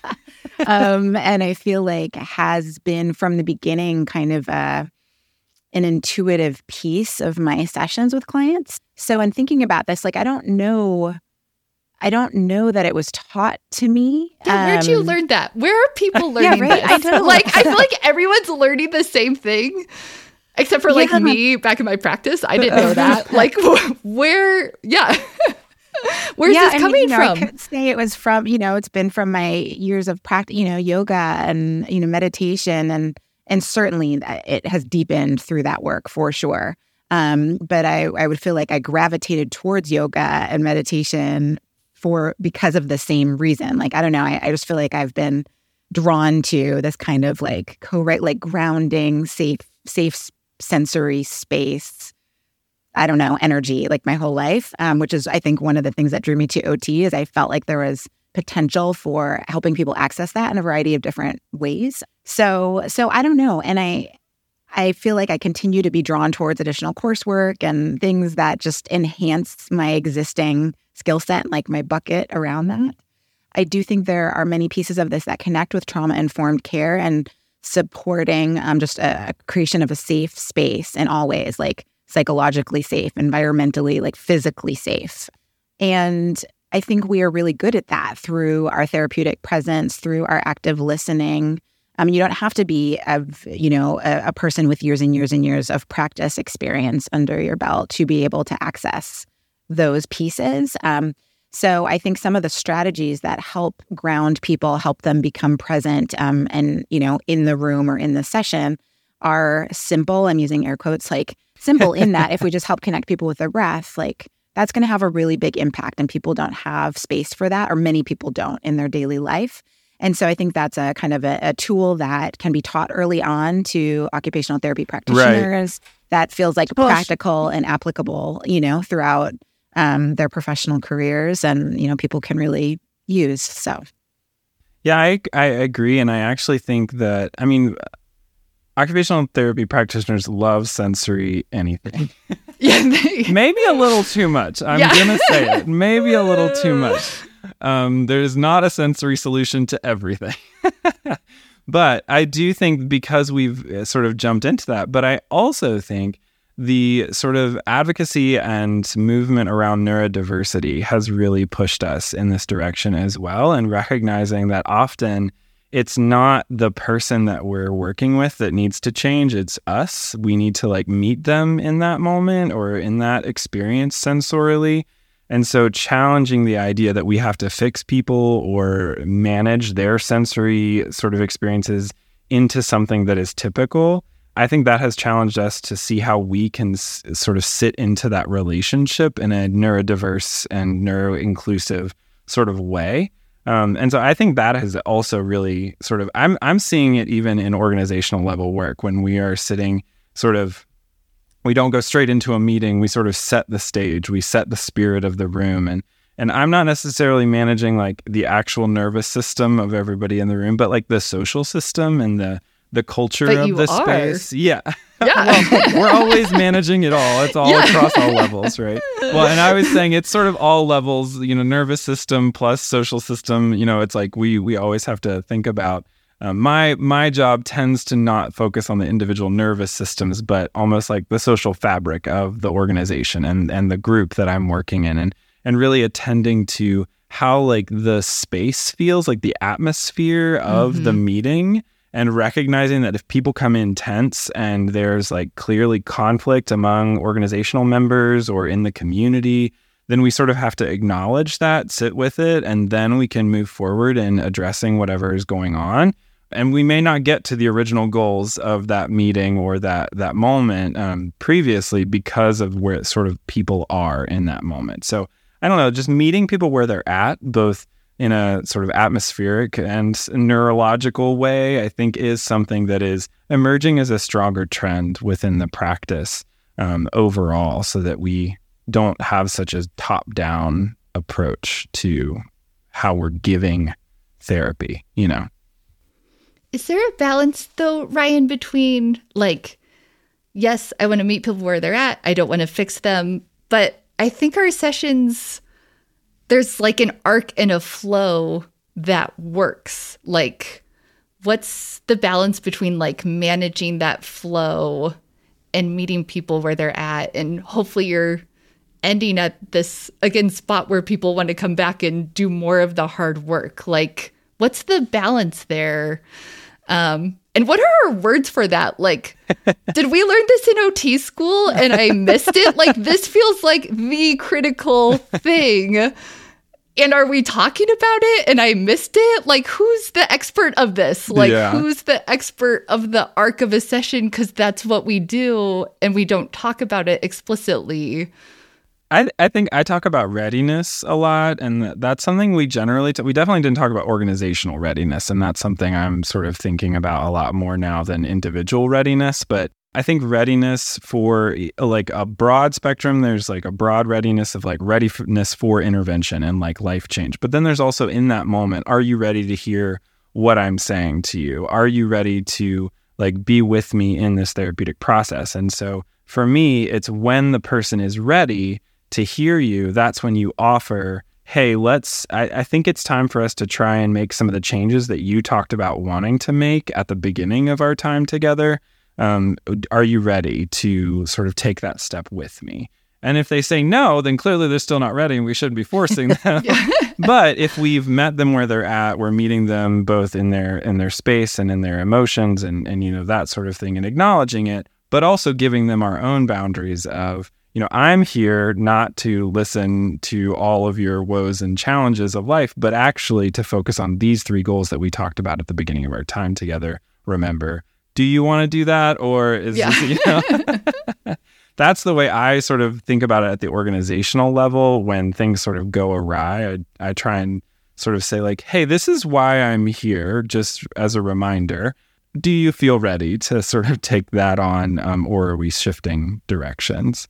And I feel like has been from the beginning kind of an intuitive piece of my sessions with clients. So in thinking about this, like, I don't know that it was taught to me. Yeah, where'd you learn that? Where are people learning right? this? I feel like everyone's learning the same thing. Except for like me back in my practice. I didn't know that. Like, where, where's this coming from? I could say it was from, it's been from my years of practice, yoga and, meditation. And certainly it has deepened through that work for sure. But I would feel like I gravitated towards yoga and meditation because of the same reason. Like, I don't know. I just feel like I've been drawn to this kind of like grounding, safe sensory space. I don't know, energy, like my whole life, which is, I think, one of the things that drew me to OT is I felt like there was potential for helping people access that in a variety of different ways. So I don't know. And I feel like I continue to be drawn towards additional coursework and things that just enhance my existing skill set, like my bucket around that. I do think there are many pieces of this that connect with trauma-informed care and supporting just a creation of a safe space in all ways, like psychologically safe, environmentally, like physically safe. And I think we are really good at that through our therapeutic presence, through our active listening. You don't have to be a person with years and years and years of practice experience under your belt to be able to access those pieces. So I think some of the strategies that help ground people, help them become present and, in the room or in the session are simple. I'm using air quotes, like simple in that if we just help connect people with their breath, like that's going to have a really big impact, and people don't have space for that, or many people don't in their daily life. And so I think that's a kind of a tool that can be taught early on to occupational therapy practitioners that feels like practical and applicable, throughout their professional careers, and, people can really use. So. Yeah, I agree. And I actually think that, occupational therapy practitioners love sensory anything. Yeah, maybe a little too much. I'm going to say it. Maybe a little too much. There's not a sensory solution to everything. But I do think, because we've sort of jumped into that, but I also think the sort of advocacy and movement around neurodiversity has really pushed us in this direction as well, and recognizing that often it's not the person that we're working with that needs to change, it's us. We need to meet them in that moment or in that experience sensorially. And so challenging the idea that we have to fix people or manage their sensory sort of experiences into something that is typical, I think that has challenged us to see how we can sort of sit into that relationship in a neurodiverse and neuro-inclusive sort of way. And so I think that has also really sort of, I'm seeing it even in organizational level work when we are sitting sort of, we don't go straight into a meeting, we sort of set the stage, we set the spirit of the room. And I'm not necessarily managing the actual nervous system of everybody in the room, but the social system and the the culture But of you the are. space. Yeah. Yeah. Well, we're always managing it all. It's all across all levels, right? Well, and I was saying it's sort of all levels, nervous system plus social system. It's like we always have to think about. My job tends to not focus on the individual nervous systems, but almost like the social fabric of the organization and the group that I'm working in, and really attending to how like the space feels, like the atmosphere of the meeting, and recognizing that if people come in tense and there's like clearly conflict among organizational members or in the community, then we sort of have to acknowledge that, sit with it, and then we can move forward in addressing whatever is going on. And we may not get to the original goals of that meeting or that moment previously because of where sort of people are in that moment. So I don't know, just meeting people where they're at, both in a sort of atmospheric and neurological way, I think is something that is emerging as a stronger trend within the practice overall, so that we don't have such a top-down approach to how we're giving therapy, Is there a balance, though, Ryan, between like, yes, I want to meet people where they're at. I don't want to fix them. But I think our sessions, there's like an arc and a flow that works. Like, what's the balance between like managing that flow and meeting people where they're at? And hopefully you're ending at this, again, spot where people want to come back and do more of the hard work. Like, what's the balance there? And what are our words for that? Like, did we learn this in OT school and I missed it? Like, this feels like the critical thing. And are we talking about it and I missed it? Like, who's the expert of this? Like, who's the expert of the arc of a session? Because that's what we do and we don't talk about it explicitly. I think I talk about readiness a lot, and that's something we generally we definitely didn't talk about organizational readiness, and that's something I'm sort of thinking about a lot more now than individual readiness. But I think readiness for like a broad spectrum, there's like a broad readiness of like readiness for intervention and like life change. But then there's also in that moment, are you ready to hear what I'm saying to you? Are you ready to like be with me in this therapeutic process? And so for me, it's when the person is ready to hear you, that's when you offer, hey, I think it's time for us to try and make some of the changes that you talked about wanting to make at the beginning of our time together. Are you ready to sort of take that step with me? And if they say no, then clearly they're still not ready and we shouldn't be forcing them. But if we've met them where they're at, we're meeting them both in their space and in their emotions and that sort of thing, and acknowledging it, but also giving them our own boundaries of, I'm here not to listen to all of your woes and challenges of life, but actually to focus on these 3 goals that we talked about at the beginning of our time together. Remember, do you want to do that? Or is this, that's the way I sort of think about it at the organizational level. When things sort of go awry, I try and sort of say like, hey, this is why I'm here, just as a reminder. Do you feel ready to sort of take that on, or are we shifting directions?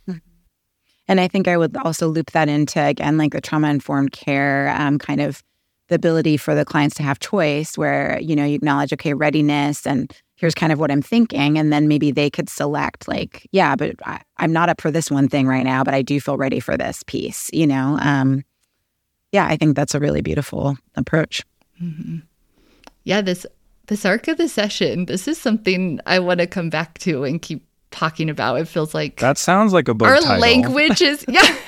And I think I would also loop that into, again, like the trauma-informed care, kind of the ability for the clients to have choice where, you acknowledge, okay, readiness, and here's kind of what I'm thinking. And then maybe they could select like, yeah, but I'm not up for this one thing right now, but I do feel ready for this piece, I think that's a really beautiful approach. Mm-hmm. Yeah, this arc of the session, this is something I want to come back to and keep talking about. It feels like that sounds like a book our title. Language is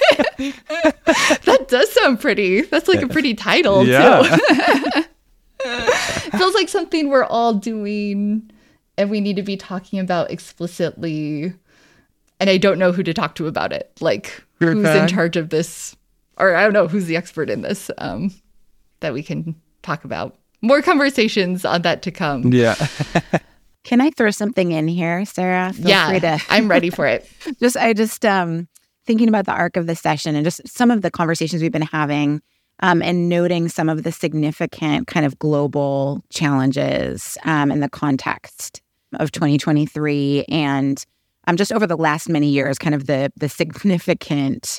that does sound pretty. That's like a pretty title too. It feels like something we're all doing and we need to be talking about explicitly, and I don't know who to talk to about it. Like, who's in charge of this, or I don't know who's the expert in this, that we can talk about. More conversations on that to come. Yeah. Can I throw something in here, Sarah? Feel free to. I'm ready for it. I just thinking about the arc of the session and just some of the conversations we've been having, and noting some of the significant kind of global challenges in the context of 2023, and just over the last many years, kind of the significant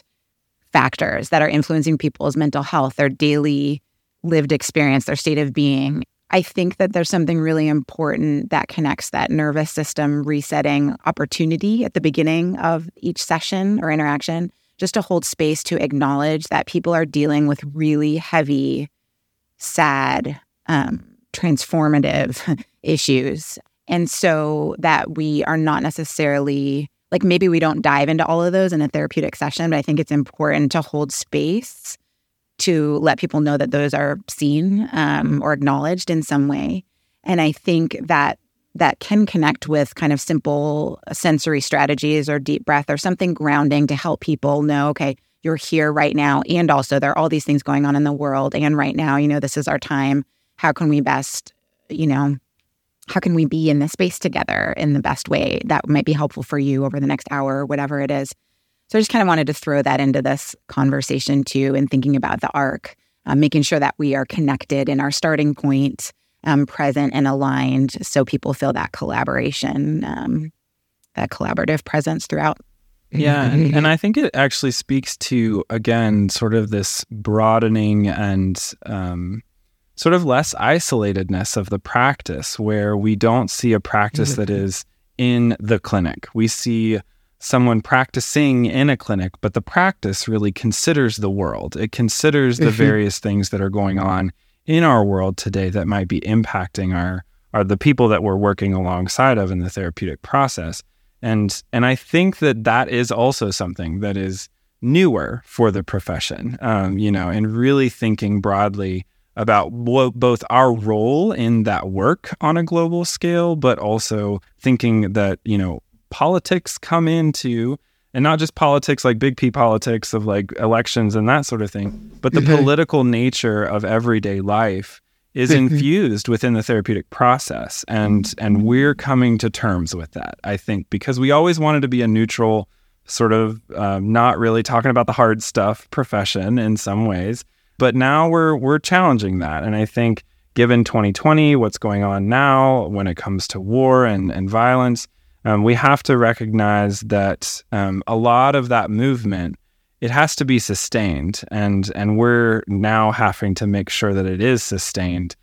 factors that are influencing people's mental health, their daily lived experience, their state of being. I think that there's something really important that connects that nervous system resetting opportunity at the beginning of each session or interaction, just to hold space to acknowledge that people are dealing with really heavy, sad, transformative issues. And so that we are not necessarily, like maybe we don't dive into all of those in a therapeutic session, but I think it's important to hold space to let people know that those are seen or acknowledged in some way. And I think that can connect with kind of simple sensory strategies or deep breath or something grounding to help people know, okay, you're here right now. And also there are all these things going on in the world. And right now, this is our time. How can we best, how can we be in this space together in the best way that might be helpful for you over the next hour or whatever it is. So I just kind of wanted to throw that into this conversation too, and thinking about the arc, making sure that we are connected in our starting point, present and aligned, so people feel that collaboration, that collaborative presence throughout. Yeah, and I think it actually speaks to, again, sort of this broadening and sort of less isolatedness of the practice, where we don't see a practice that is in the clinic. We see someone practicing in a clinic, but the practice really considers the world. It considers the various things that are going on in our world today that might be impacting our the people that we're working alongside of in the therapeutic process. And I think that is also something that is newer for the profession, and really thinking broadly about both our role in that work on a global scale, but also thinking that, politics come into, and not just politics like big P politics of like elections and that sort of thing, but the political nature of everyday life is infused within the therapeutic process. And we're coming to terms with that, I think, because we always wanted to be a neutral sort of not really talking about the hard stuff profession in some ways. But now we're challenging that. And I think given 2020, what's going on now when it comes to war and violence, we have to recognize that a lot of that movement, it has to be sustained. And we're now having to make sure that it is sustained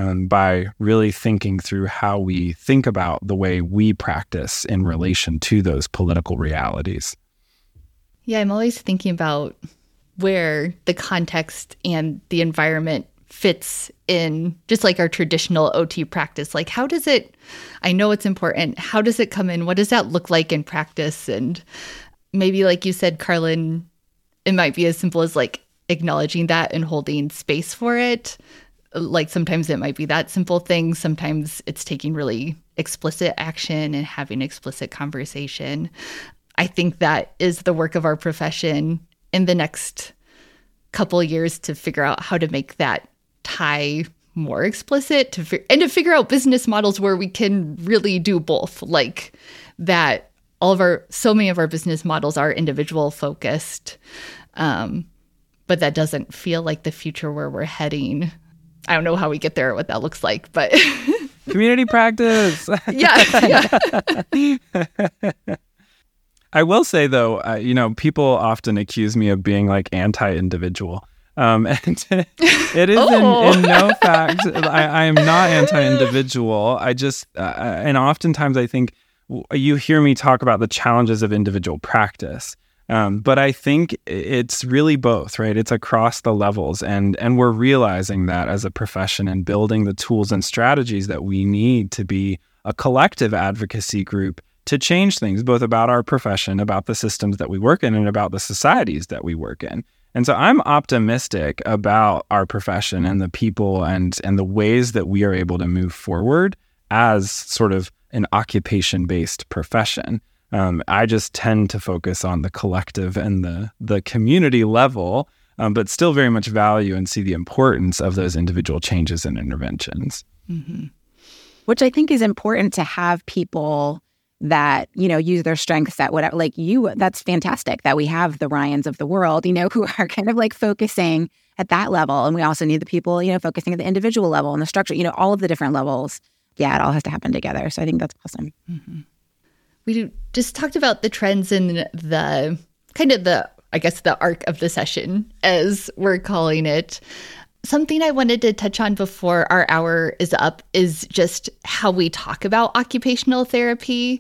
by really thinking through how we think about the way we practice in relation to those political realities. Yeah, I'm always thinking about where the context and the environment fits in just like our traditional OT practice. Like, how does it, I know it's important, how does it come in? What does that look like in practice? And maybe like you said, Carlin, it might be as simple as like acknowledging that and holding space for it. Like sometimes it might be that simple thing. Sometimes it's taking really explicit action and having explicit conversation. I think that is the work of our profession in the next couple of years, to figure out how to make that tie more explicit, and to figure out business models where we can really do both. Like that so many of our business models are individual focused, but that doesn't feel like the future where we're heading. I don't know how we get there, what that looks like, but community practice. Yeah. I will say though, people often accuse me of being like anti-individual. And it is in no fact, I am not anti-individual. I just, and oftentimes I think you hear me talk about the challenges of individual practice. But I think it's really both, right? It's across the levels. And we're realizing that as a profession and building the tools and strategies that we need to be a collective advocacy group to change things, both about our profession, about the systems that we work in, and about the societies that we work in. And so I'm optimistic about our profession and the people and the ways that we are able to move forward as sort of an occupation-based profession. I just tend to focus on the collective and the community level, but still very much value and see the importance of those individual changes and interventions. Mm-hmm. Which I think is important, to have people that, use their strengths at whatever, like you, that's fantastic that we have the Ryans of the world, who are kind of like focusing at that level. And we also need the people, focusing at the individual level and the structure, all of the different levels. Yeah, it all has to happen together. So I think that's awesome. Mm-hmm. We just talked about the trends in the kind of the arc of the session, as we're calling it. something I wanted to touch on before our hour is up is just how we talk about occupational therapy.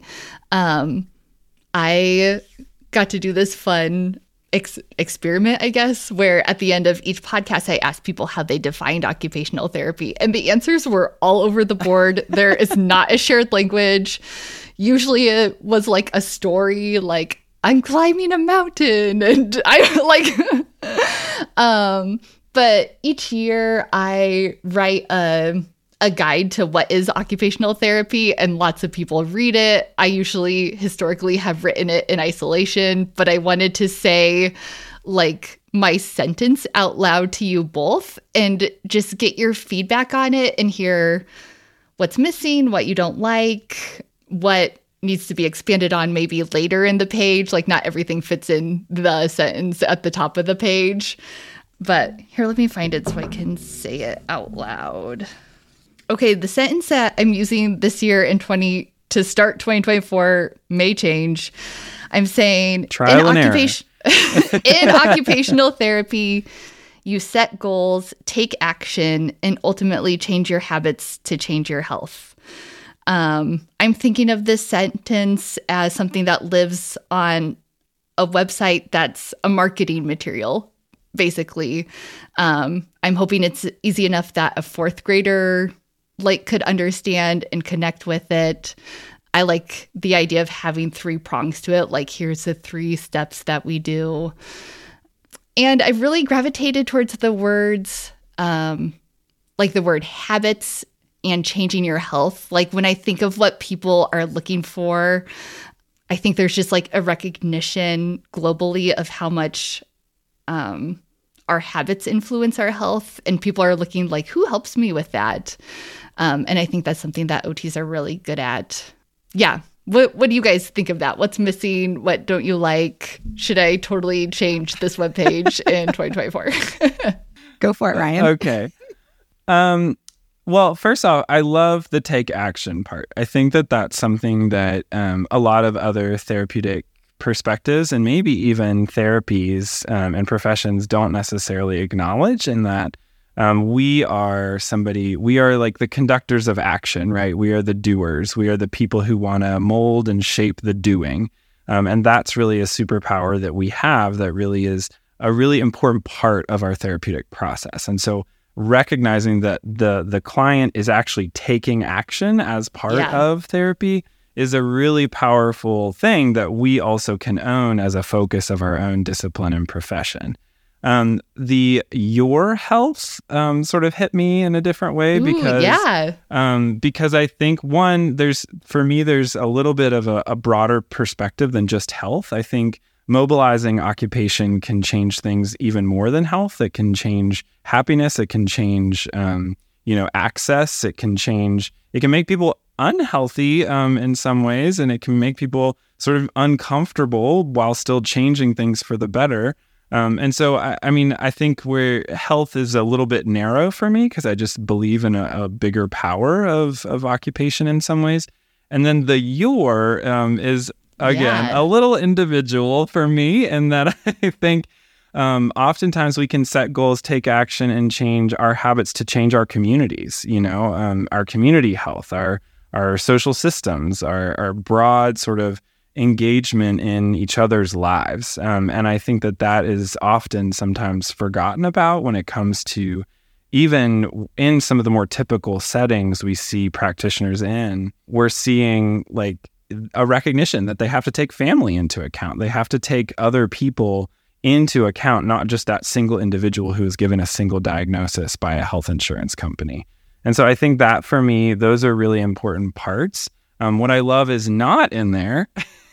I got to do this fun experiment, I guess, where at the end of each podcast, I asked people how they defined occupational therapy. And the answers were all over the board. There is not a shared language. Usually it was like a story, like, I'm climbing a mountain. And I like, but each year I write a guide to what is occupational therapy, and lots of people read it. I usually historically have written it in isolation, but I wanted to say like my sentence out loud to you both and just get your feedback on it and hear what's missing, what you don't like, what needs to be expanded on maybe later in the page. Like not everything fits in the sentence at the top of the page. But here, let me find it so I can say it out loud. Okay, the sentence that I'm using this year to start 2024 may change. I'm saying in occupational therapy, you set goals, take action, and ultimately change your habits to change your health. I'm thinking of this sentence as something that lives on a website that's a marketing material, basically. I'm hoping it's easy enough that a fourth grader could understand and connect with it. I like the idea of having 3 prongs to it. Like, here's the 3 steps that we do. And I've really gravitated towards the words, like the word habits and changing your health. Like when I think of what people are looking for, I think there's just like a recognition globally of how much our habits influence our health. And people are looking like, who helps me with that? And I think that's something that OTs are really good at. Yeah. What do you guys think of that? What's missing? What don't you like? Should I totally change this webpage in 2024? Go for it, Ryan. Okay. Well, first off, I love the take action part. I think that that's something that a lot of other therapeutic perspectives and maybe even therapies and professions don't necessarily acknowledge, in that we are like the conductors of action, right? We are the doers. We are the people who want to mold and shape the doing. And that's really a superpower that we have that really is a really important part of our therapeutic process. And so recognizing that the client is actually taking action as part of therapy is a really powerful thing that we also can own as a focus of our own discipline and profession. Your health sort of hit me in a different way because I think there's a little bit of a broader perspective than just health. I think mobilizing occupation can change things even more than health. It can change happiness. It can change, access. It can make people unhealthy in some ways, and it can make people sort of uncomfortable while still changing things for the better. And so, I think where health is a little bit narrow for me, because I just believe in a bigger power of occupation in some ways. And then the your is, again, a little individual for me, in that I think oftentimes we can set goals, take action, and change our habits to change our communities, our community health, our social systems, our broad sort of engagement in each other's lives. And I think that is often sometimes forgotten about when it comes to, even in some of the more typical settings we see practitioners in, we're seeing like a recognition that they have to take family into account. They have to take other people into account, not just that single individual who is given a single diagnosis by a health insurance company. And so I think that for me, those are really important parts. What I love is not in there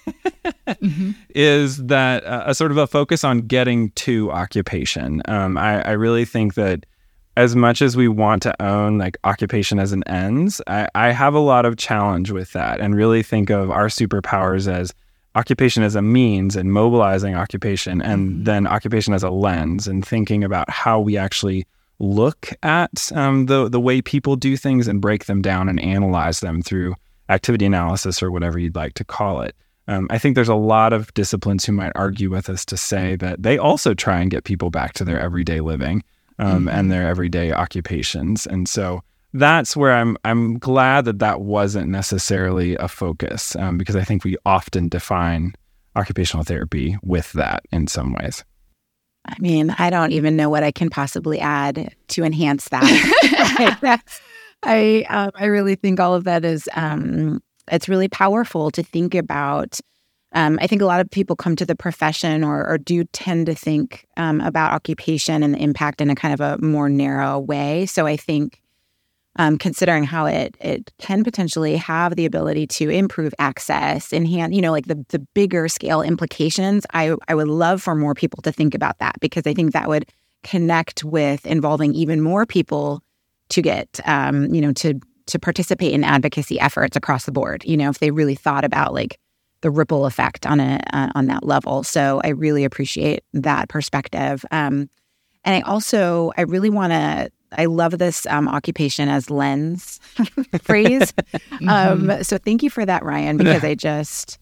is that a sort of a focus on getting to occupation. I really think that as much as we want to own like occupation as an ends, I have a lot of challenge with that, and really think of our superpowers as occupation as a means, and mobilizing occupation, and then occupation as a lens, and thinking about how we actually look at the way people do things and break them down and analyze them through activity analysis or whatever you'd like to call it. I think there's a lot of disciplines who might argue with us to say that they also try and get people back to their everyday living. and their everyday occupations. And so that's where I'm glad that wasn't necessarily a focus, because I think we often define occupational therapy with that in some ways. I mean, I don't even know what I can possibly add to enhance that. I really think all of that is, it's really powerful to think about. I think a lot of people come to the profession or do tend to think about occupation and the impact in a kind of a more narrow way. So I think considering how it can potentially have the ability to improve access, enhance, like the bigger scale implications, I would love for more people to think about that, because I think that would connect with involving even more people to get, to participate in advocacy efforts across the board, if they really thought about like the ripple effect on that level. So I really appreciate that perspective. And I really want to, I love this occupation as lens phrase. So thank you for that, Ryan, because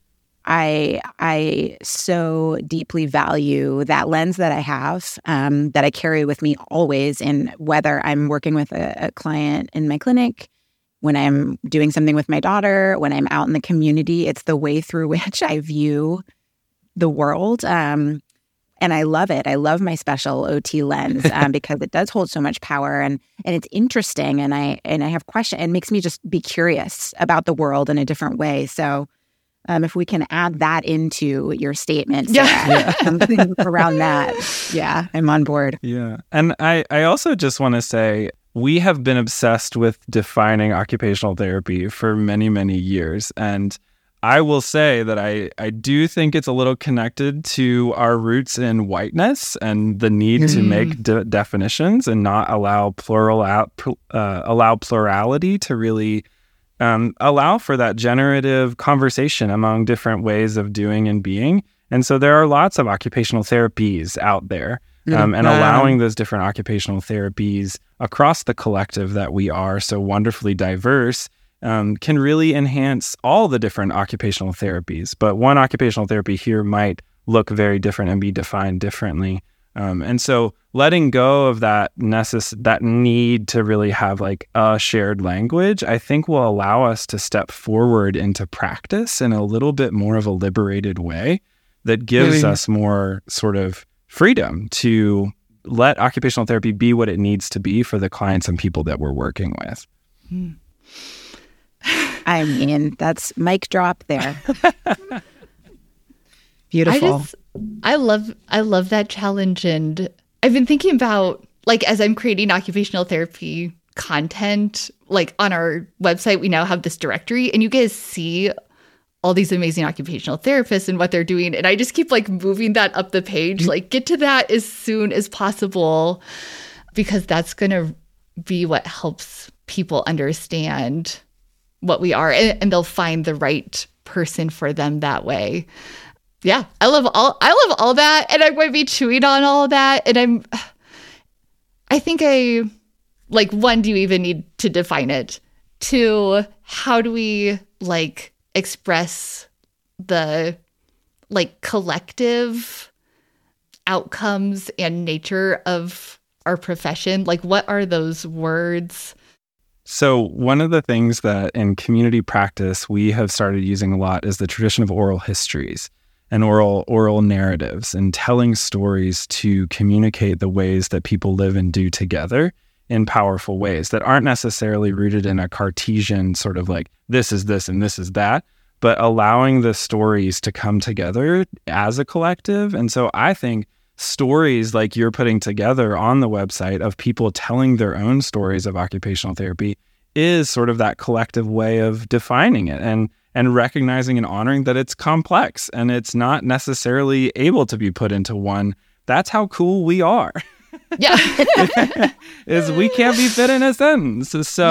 I so deeply value that lens that I have, that I carry with me always, in whether I'm working with a client in my clinic, when I'm doing something with my daughter, when I'm out in the community. It's the way through which I view the world. And I love it. I love my special OT lens because it does hold so much power, and it's interesting, and I have questions. It makes me just be curious about the world in a different way. So if we can add that into your statement, Sarah, something around that, I'm on board. Yeah. And I also just want to say, we have been obsessed with defining occupational therapy for many, many years. And I will say that I do think it's a little connected to our roots in whiteness and the need to make definitions and not allow plurality to really allow for that generative conversation among different ways of doing and being. And so there are lots of occupational therapies out there, and allowing those different occupational therapies across the collective that we are so wonderfully diverse can really enhance all the different occupational therapies. But one occupational therapy here might look very different and be defined differently. And so letting go of that need to really have like a shared language, I think will allow us to step forward into practice in a little bit more of a liberated way that gives us more sort of freedom to let occupational therapy be what it needs to be for the clients and people that we're working with. I mean, that's mic drop there. Beautiful. I love that challenge. And I've been thinking about, like, as I'm creating occupational therapy content, like on our website, we now have this directory, and you guys see all these amazing occupational therapists and what they're doing. And I just keep like moving that up the page, like get to that as soon as possible, because that's going to be what helps people understand what we are, and they'll find the right person for them that way. Yeah, I love all that, and I'm going to be chewing on all of that. And I think one, do you even need to define it? Two, how do we like express the like collective outcomes and nature of our profession? Like, what are those words? So one of the things that in community practice we have started using a lot is the tradition of oral histories and oral narratives, and telling stories to communicate the ways that people live and do together in powerful ways that aren't necessarily rooted in a Cartesian sort of like, this is this and this is that, but allowing the stories to come together as a collective. And so I think stories like you're putting together on the website of people telling their own stories of occupational therapy is sort of that collective way of defining it and recognizing and honoring that it's complex and it's not necessarily able to be put into one. That's how cool we are. Yeah. Is we can't be fit in a sentence. So,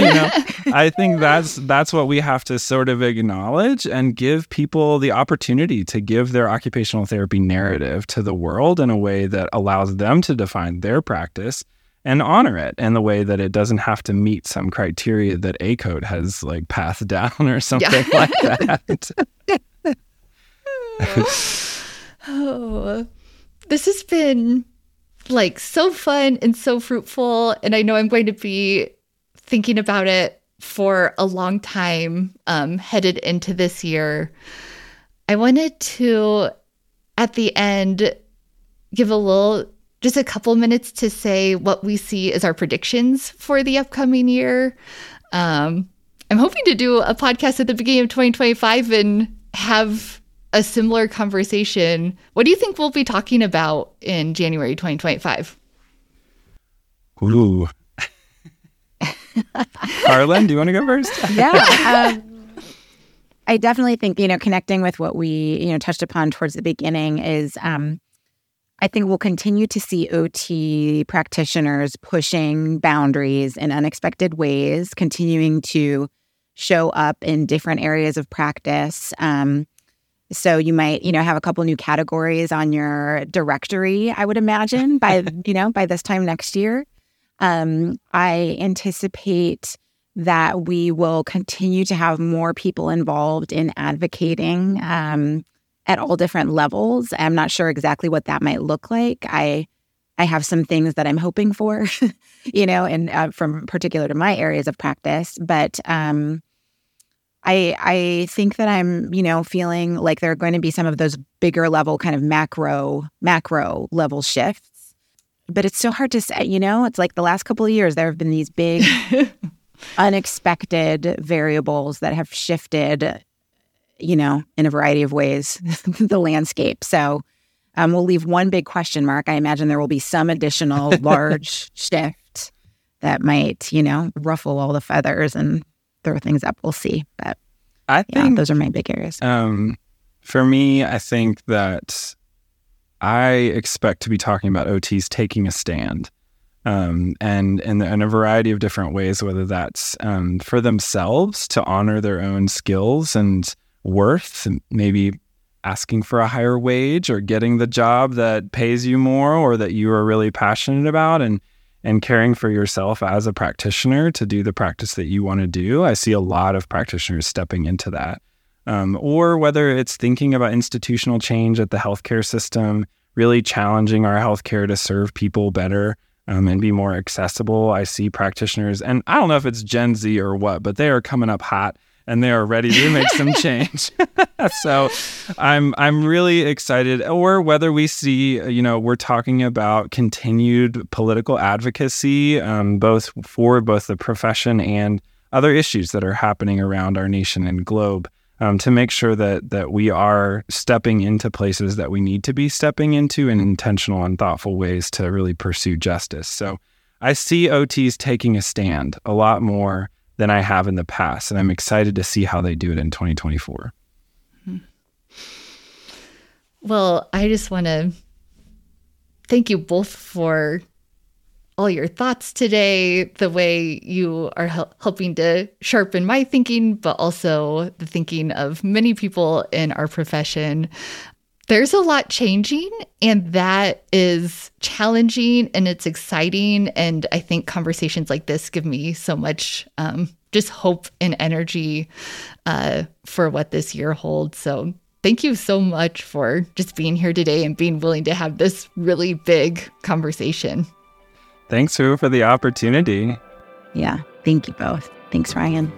I think that's what we have to sort of acknowledge and give people the opportunity to give their occupational therapy narrative to the world in a way that allows them to define their practice and honor it in the way that it doesn't have to meet some criteria that ACODE has like passed down or something like that. Oh, this has been like so fun and so fruitful. And I know I'm going to be thinking about it for a long time headed into this year. I wanted to, at the end, give just a couple minutes to say what we see as our predictions for the upcoming year. I'm hoping to do a podcast at the beginning of 2025 and have a similar conversation. What do you think we'll be talking about in January 2025? Ooh. Harlan, do you want to go first? Yeah. I definitely think, connecting with what we, touched upon towards the beginning is I think we'll continue to see OT practitioners pushing boundaries in unexpected ways, continuing to show up in different areas of practice. So you might, have a couple new categories on your directory, I would imagine, by this time next year. I anticipate that we will continue to have more people involved in advocating at all different levels. I'm not sure exactly what that might look like. I have some things that I'm hoping for, and from particular to my areas of practice. But I think that I'm, feeling like there are going to be some of those bigger level kind of macro level shifts. But it's so hard to say, it's like the last couple of years, there have been these big unexpected variables that have shifted, in a variety of ways, the landscape. So we'll leave one big question mark. I imagine there will be some additional large shift that might, ruffle all the feathers and throw things up. We'll see. But I think those are my big areas. For me, I think that I expect to be talking about OTs taking a stand. And in a variety of different ways, whether that's for themselves to honor their own skills and worth, and maybe asking for a higher wage or getting the job that pays you more or that you are really passionate about, and caring for yourself as a practitioner to do the practice that you want to do. I see a lot of practitioners stepping into that. Or whether it's thinking about institutional change at the healthcare system, really challenging our healthcare to serve people better and be more accessible. I see practitioners, and I don't know if it's Gen Z or what, but they are coming up hot and they are ready to make some change. So I'm really excited. Or whether we see, we're talking about continued political advocacy, both for both the profession and other issues that are happening around our nation and globe, to make sure that we are stepping into places that we need to be stepping into in intentional and thoughtful ways to really pursue justice. So I see OTs taking a stand a lot more than I have in the past, and I'm excited to see how they do it in 2024. Well, I just want to thank you both for all your thoughts today, the way you are helping to sharpen my thinking, but also the thinking of many people in our profession. There's a lot changing, and that is challenging and it's exciting. And I think conversations like this give me so much just hope and energy for what this year holds. So thank you so much for just being here today and being willing to have this really big conversation. Thanks, Sue, for the opportunity. Yeah, thank you both. Thanks, Ryan.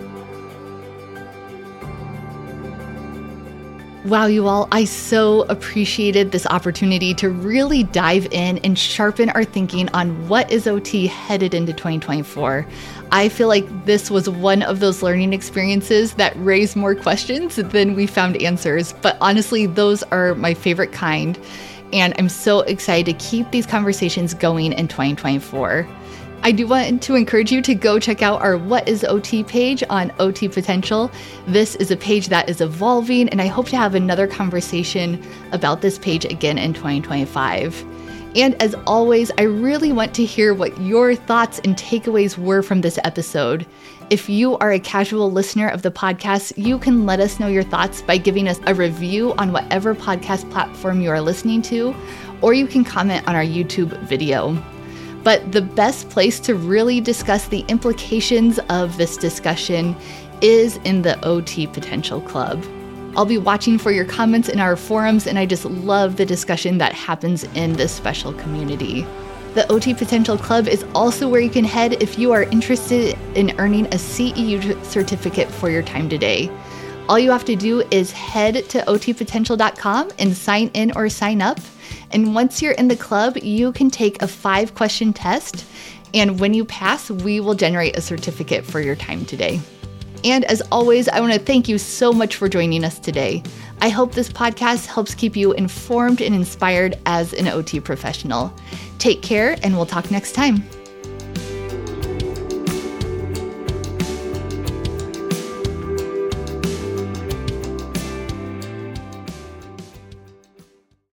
Wow, you all, I so appreciated this opportunity to really dive in and sharpen our thinking on what is OT headed into 2024. I feel like this was one of those learning experiences that raised more questions than we found answers. But honestly, those are my favorite kind. And I'm so excited to keep these conversations going in 2024. I do want to encourage you to go check out our What is OT page on OT Potential. This is a page that is evolving, and I hope to have another conversation about this page again in 2025. And as always, I really want to hear what your thoughts and takeaways were from this episode. If you are a casual listener of the podcast, you can let us know your thoughts by giving us a review on whatever podcast platform you are listening to, or you can comment on our YouTube video. But the best place to really discuss the implications of this discussion is in the OT Potential Club. I'll be watching for your comments in our forums, and I just love the discussion that happens in this special community. The OT Potential Club is also where you can head if you are interested in earning a CEU certificate for your time today. All you have to do is head to otpotential.com and sign in or sign up. And once you're in the club, you can take a 5-question test. And when you pass, we will generate a certificate for your time today. And as always, I want to thank you so much for joining us today. I hope this podcast helps keep you informed and inspired as an OT professional. Take care, and we'll talk next time.